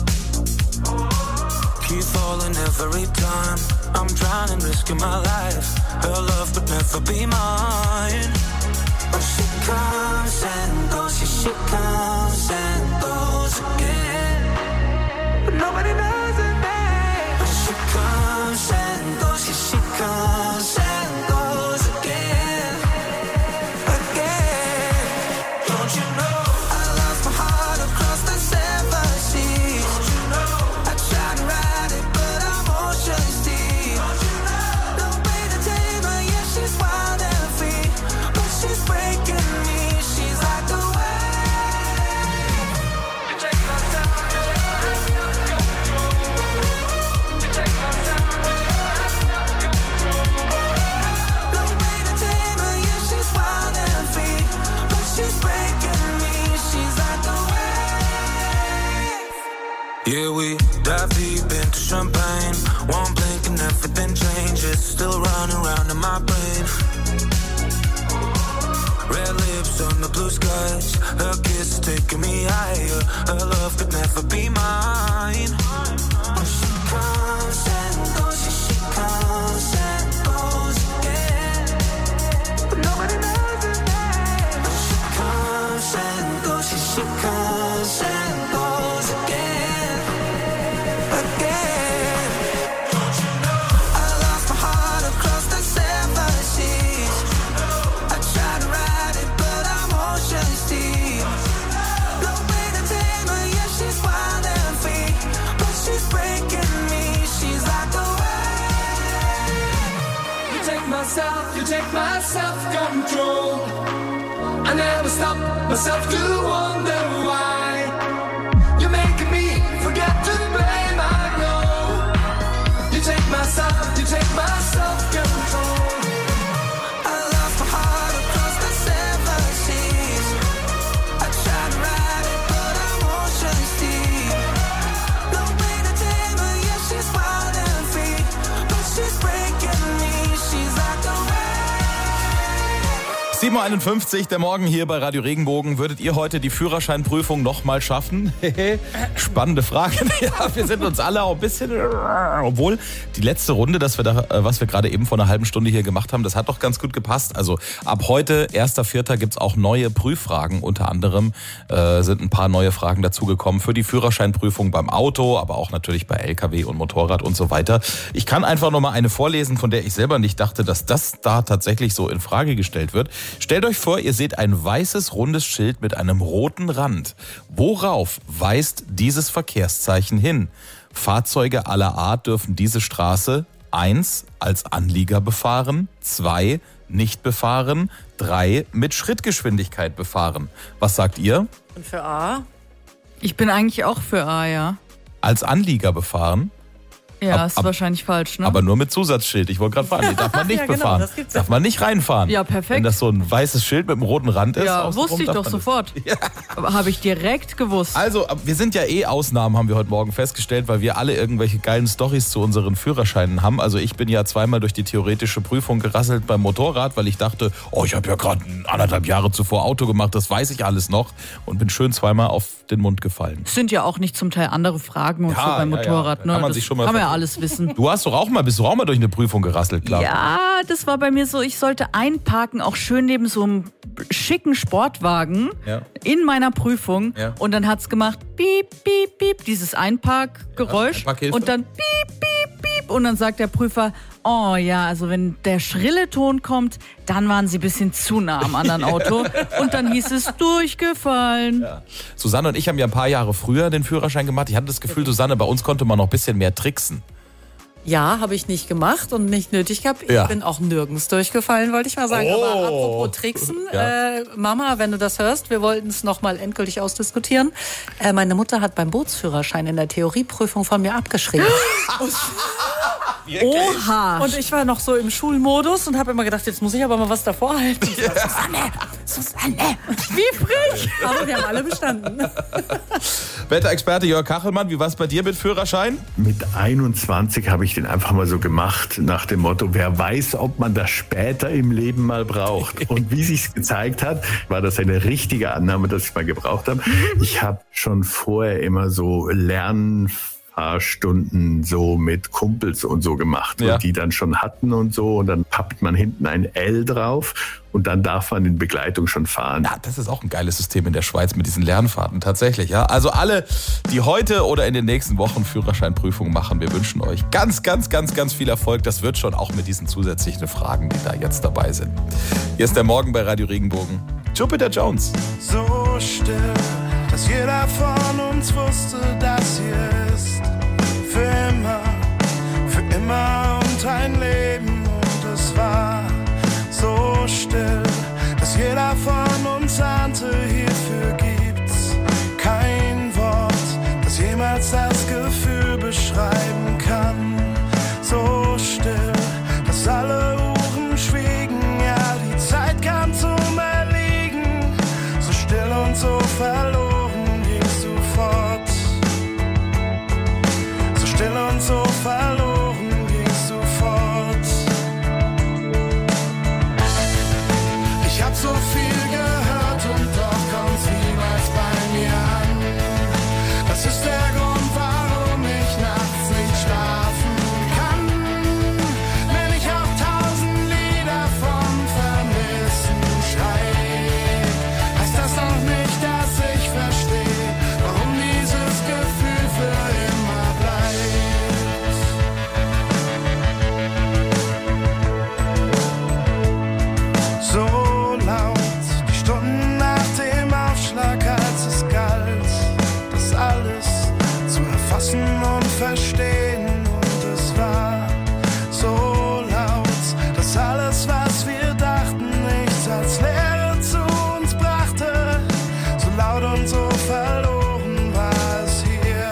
Keep falling every time. I'm trying and risking my life. Her love could never be mine. But she comes and goes, yeah, she comes and goes again. But nobody knows her name. But she comes and goes, yeah, she comes and goes again. Again. Don't you know I lost my heart across the seven seas? Don't you know I tried to ride it, but I'm ocean's deep. Don't you know no way to tame her, yeah, she's wild and free. But she's breaking me, she's like the wave. You take my time, you take my time, you take my time. No way to tame her, yeah, she's wild and free. But she's breaking me, she's like the wave. Yeah, we dive deep into champagne. One blink and everything changes. Still running round in my brain. Red lips on the blue skies. Her kiss is taking me higher. Her love could never be mine. But she comes and goes, yeah, she comes and goes again. But nobody knows her name. But she comes and goes, yeah, she comes and goes again. Again. Don't you know I lost my heart across the seven seas? I tried to ride it, but I'm ocean's deep. No way to tame her, yeah, she's wild and free. But she's breaking me, she's like the wave. You take myself, you take my self-control. I never stop myself to wonder why. You're making me forget to blame, I know. You take myself, you take my self-control. I lost my heart across the seven seas. I tried to ride it, but I'm ocean's deep. No way to tame her, yeah, she's wild and free. But she's breaking me, she's like the wave. sieben Uhr einundfünfzig, der Morgen hier bei Radio Regenbogen. Würdet ihr heute die Führerscheinprüfung nochmal schaffen? Spannende Frage. Ja, wir sind uns alle auch ein bisschen... Obwohl, die letzte Runde, das wir da, was wir gerade eben vor einer halben Stunde hier gemacht haben, das hat doch ganz gut gepasst. Also ab heute, erster Vierter, gibt's auch neue Prüffragen. Unter anderem äh, sind ein paar neue Fragen dazugekommen für die Führerscheinprüfung beim Auto, aber auch natürlich bei L K W und Motorrad und so weiter. Ich kann einfach noch mal eine vorlesen, von der ich selber nicht dachte, dass das da tatsächlich so in Frage gestellt wird. Stellt euch vor, ihr seht ein weißes, rundes Schild mit einem roten Rand. Worauf weist dieses Verkehrszeichen hin? Fahrzeuge aller Art dürfen diese Straße eins als Anlieger befahren, zwei nicht befahren, drei mit Schrittgeschwindigkeit befahren. Was sagt ihr? Und für A? Ich bin eigentlich auch für A, ja. Als Anlieger befahren? Ja, Ab- ist ab- wahrscheinlich falsch, ne? Aber nur mit Zusatzschild. Ich wollte gerade fragen, die darf man nicht Ja, genau, befahren. das gibt's ja. Darf man nicht reinfahren. Ja, perfekt. Wenn das so ein weißes Schild mit einem roten Rand ist. Ja, außenrum wusste ich darf doch man das. sofort. Aber habe ich direkt gewusst. Also, wir sind ja eh Ausnahmen, haben wir heute Morgen festgestellt, weil wir alle irgendwelche geilen Storys zu unseren Führerscheinen haben. Also ich bin ja zweimal durch die theoretische Prüfung gerasselt beim Motorrad, weil ich dachte, oh, ich habe ja gerade anderthalb Jahre zuvor Auto gemacht, das weiß ich alles noch. Und bin schön zweimal auf den Mund gefallen. Es sind ja auch nicht zum Teil andere Fragen und Ja, so beim ja, ja. Motorrad. Da Ne? kann man das sich schon mal kann man ja ver- alles wissen. Du hast doch auch mal, bist du auch mal durch eine Prüfung gerasselt, klar. Ja, das war bei mir so, ich sollte einparken, auch schön neben so einem schicken Sportwagen Ja. in meiner Prüfung. Ja. Und dann hat's gemacht, piep, piep, piep, dieses Einparkgeräusch. Ja, Einparkhilfe. Und dann piep, piep, piep. Und dann sagt der Prüfer, oh ja, also wenn der schrille Ton kommt, dann waren sie ein bisschen zu nah am anderen Auto. Und dann hieß es, durchgefallen. Ja. Susanne und ich haben ja ein paar Jahre früher den Führerschein gemacht. Ich hatte das Gefühl, Susanne, bei uns konnte man noch ein bisschen mehr tricksen. Ja, habe ich nicht gemacht und nicht nötig gehabt. Ich Ja. bin auch nirgends durchgefallen, wollte ich mal sagen. Oh. Aber apropos Tricksen, Ja. äh, Mama, wenn du das hörst, wir wollten es nochmal endgültig ausdiskutieren. Äh, meine Mutter hat beim Bootsführerschein in der Theorieprüfung von mir abgeschrieben. Oha. Und ich war noch so im Schulmodus und habe immer gedacht, jetzt muss ich aber mal was davor halten. Ja. Susanne, Susanne. Wie frisch. Aber wir haben alle bestanden. Wetterexperte Jörg Kachelmann, wie war es bei dir mit Führerschein? Mit einundzwanzig habe ich den einfach mal so gemacht, nach dem Motto, wer weiß, ob man das später im Leben mal braucht. Und wie sich's gezeigt hat, war das eine richtige Annahme, dass ich mal gebraucht habe. Ich habe schon vorher immer so Lernfahrstunden so mit Kumpels und so gemacht, Ja. und die dann schon hatten und so. Und dann pappt man hinten ein L drauf und dann darf man in Begleitung schon fahren. Ja, das ist auch ein geiles System in der Schweiz mit diesen Lernfahrten tatsächlich. Ja, also alle, die heute oder in den nächsten Wochen Führerscheinprüfungen machen, wir wünschen euch ganz, ganz, ganz, ganz viel Erfolg. Das wird schon auch mit diesen zusätzlichen Fragen, die da jetzt dabei sind. Hier ist der Morgen bei Radio Regenbogen. Jupiter Jones. So still, dass jeder von uns wusste, dass hier ist für immer, für immer und ein Leben. Und es war so still, dass jeder von uns ahnte, hierfür gibt's kein Wort, das jemals das Gefühl beschreiben kann. So still, dass alle Uhren schwiegen, ja, die Zeit kam zum Erliegen. So still und so verloren gingst du fort. So still und so verloren gingst du fort. Ich hab so viel gehört und doch kommt's niemals bei mir an. Das ist der Grund, warum ich nachts nicht schlafen kann. Wenn ich auch tausend Lieder vom Vermissen schreib, heißt das noch nicht, dass ich verstehe, warum dieses Gefühl für immer bleibt. So laut, die Stunden nach dem Aufschlag, als es galt, das alles zu erfassen und verstehen. Und es war so laut, dass alles, was wir dachten, nichts als Leere zu uns brachte. So laut und so verloren war es hier,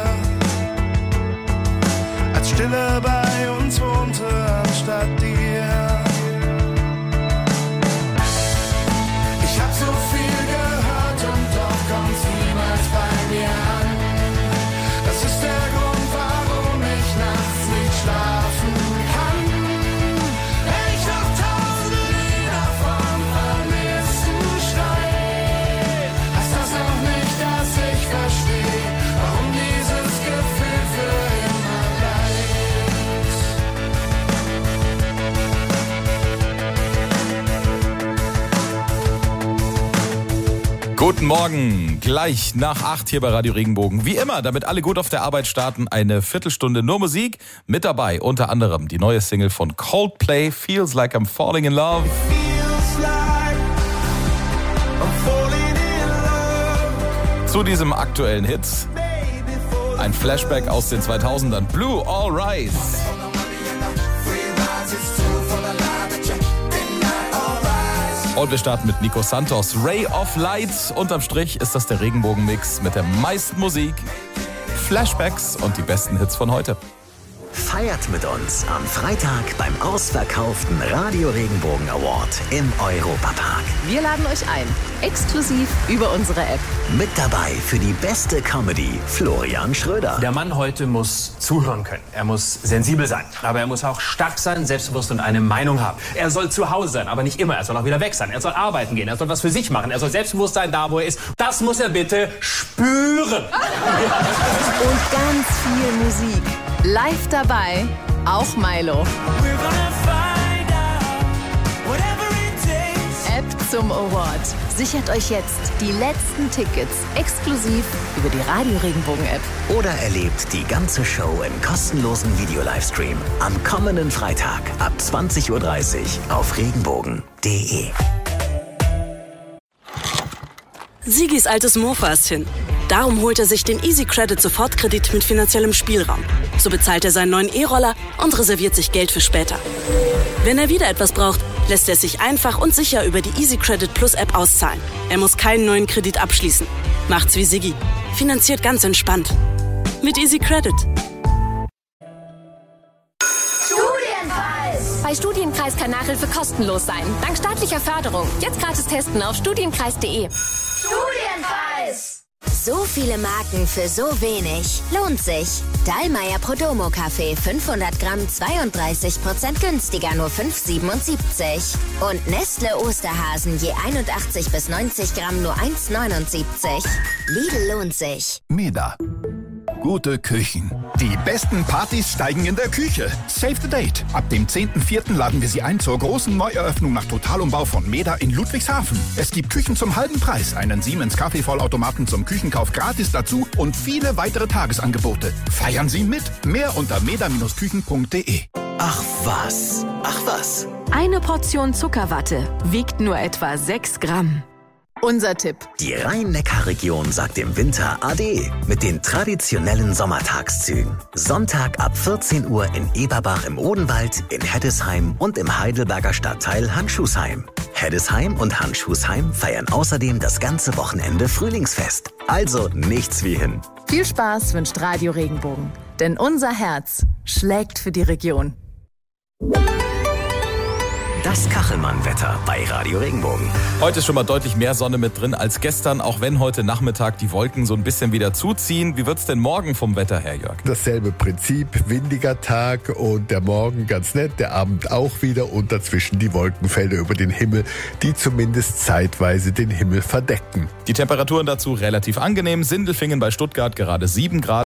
als Stille bei uns wohnte anstatt dir. Ich hab so viel gehört und doch kommt's niemals bei mir an. Das ist der Grund, warum ich nachts nicht schlafen kann. Wenn ich noch tausend Lieder vom Vermissen schrei, heißt das noch nicht, dass ich verstehe, warum dieses Gefühl für immer bleibt. Guten Morgen, gleich nach acht hier bei Radio Regenbogen. Wie immer, damit alle gut auf der Arbeit starten, eine Viertelstunde nur Musik. Mit dabei unter anderem die neue Single von Coldplay, Feels Like I'm Falling in Love. Feels like I'm falling in love. Zu diesem aktuellen Hit ein Flashback aus den zweitausendern, Blue All Rise. Und wir starten mit Nico Santos, Ray of Light. Unterm Strich ist das der Regenbogen-Mix mit der meisten Musik, Flashbacks und die besten Hits von heute. Feiert mit uns am Freitag beim ausverkauften Radio Regenbogen Award im Europapark. Wir laden euch ein, exklusiv über unsere App. Mit dabei für die beste Comedy Florian Schröder. Der Mann heute muss zuhören können. Er muss sensibel sein. Aber er muss auch stark sein, selbstbewusst und eine Meinung haben. Er soll zu Hause sein, aber nicht immer. Er soll auch wieder weg sein. Er soll arbeiten gehen. Er soll was für sich machen. Er soll selbstbewusst sein, da wo er ist. Das muss er bitte spüren. Und ganz viel Musik. Live dabei, auch Milo. App zum Award. Sichert euch jetzt die letzten Tickets exklusiv über die Radio Regenbogen App. Oder erlebt die ganze Show im kostenlosen Video-Livestream am kommenden Freitag ab zwanzig Uhr dreißig auf regenbogen punkt de. Sigis altes Mofa ist hin. Darum holt er sich den Easy Credit Sofortkredit mit finanziellem Spielraum. So bezahlt er seinen neuen E-Roller und reserviert sich Geld für später. Wenn er wieder etwas braucht, lässt er es sich einfach und sicher über die Easy Credit Plus App auszahlen. Er muss keinen neuen Kredit abschließen. Macht's wie Siggi. Finanziert ganz entspannt. Mit Easy Credit. Bei Studienkreis kann Nachhilfe kostenlos sein. Dank staatlicher Förderung. Jetzt gratis testen auf studienkreis punkt de. Studienkreis! So viele Marken für so wenig. Lohnt sich. Dallmayr Prodomo Kaffee fünfhundert Gramm zweiunddreißig Prozent günstiger, nur fünf siebenundsiebzig. Und Nestle Osterhasen je einundachtzig bis neunzig Gramm nur eins neunundsiebzig. Lidl lohnt sich. Meda. Gute Küchen. Die besten Partys steigen in der Küche. Save the date. Ab dem zehnten vierten laden wir Sie ein zur großen Neueröffnung nach Totalumbau von Meda in Ludwigshafen. Es gibt Küchen zum halben Preis, einen Siemens Kaffeevollautomaten zum Küchenkauf gratis dazu und viele weitere Tagesangebote. Feiern Sie mit. Mehr unter meda Bindestrich küchen punkt de. Ach was, ach was. Eine Portion Zuckerwatte wiegt nur etwa sechs Gramm. Unser Tipp. Die Rhein-Neckar-Region sagt im Winter Ade mit den traditionellen Sommertagszügen. Sonntag ab vierzehn Uhr in Eberbach im Odenwald, in Heddesheim und im Heidelberger Stadtteil Handschuhsheim. Heddesheim und Handschuhsheim feiern außerdem das ganze Wochenende Frühlingsfest. Also nichts wie hin. Viel Spaß wünscht Radio Regenbogen. Denn unser Herz schlägt für die Region. Das Kachelmann-Wetter bei Radio Regenbogen. Heute ist schon mal deutlich mehr Sonne mit drin als gestern, auch wenn heute Nachmittag die Wolken so ein bisschen wieder zuziehen. Wie wird's denn morgen vom Wetter her, Jörg? Dasselbe Prinzip, windiger Tag und der Morgen ganz nett, der Abend auch wieder und dazwischen die Wolkenfelder über den Himmel, die zumindest zeitweise den Himmel verdecken. Die Temperaturen dazu relativ angenehm. Sindelfingen bei Stuttgart gerade sieben Grad.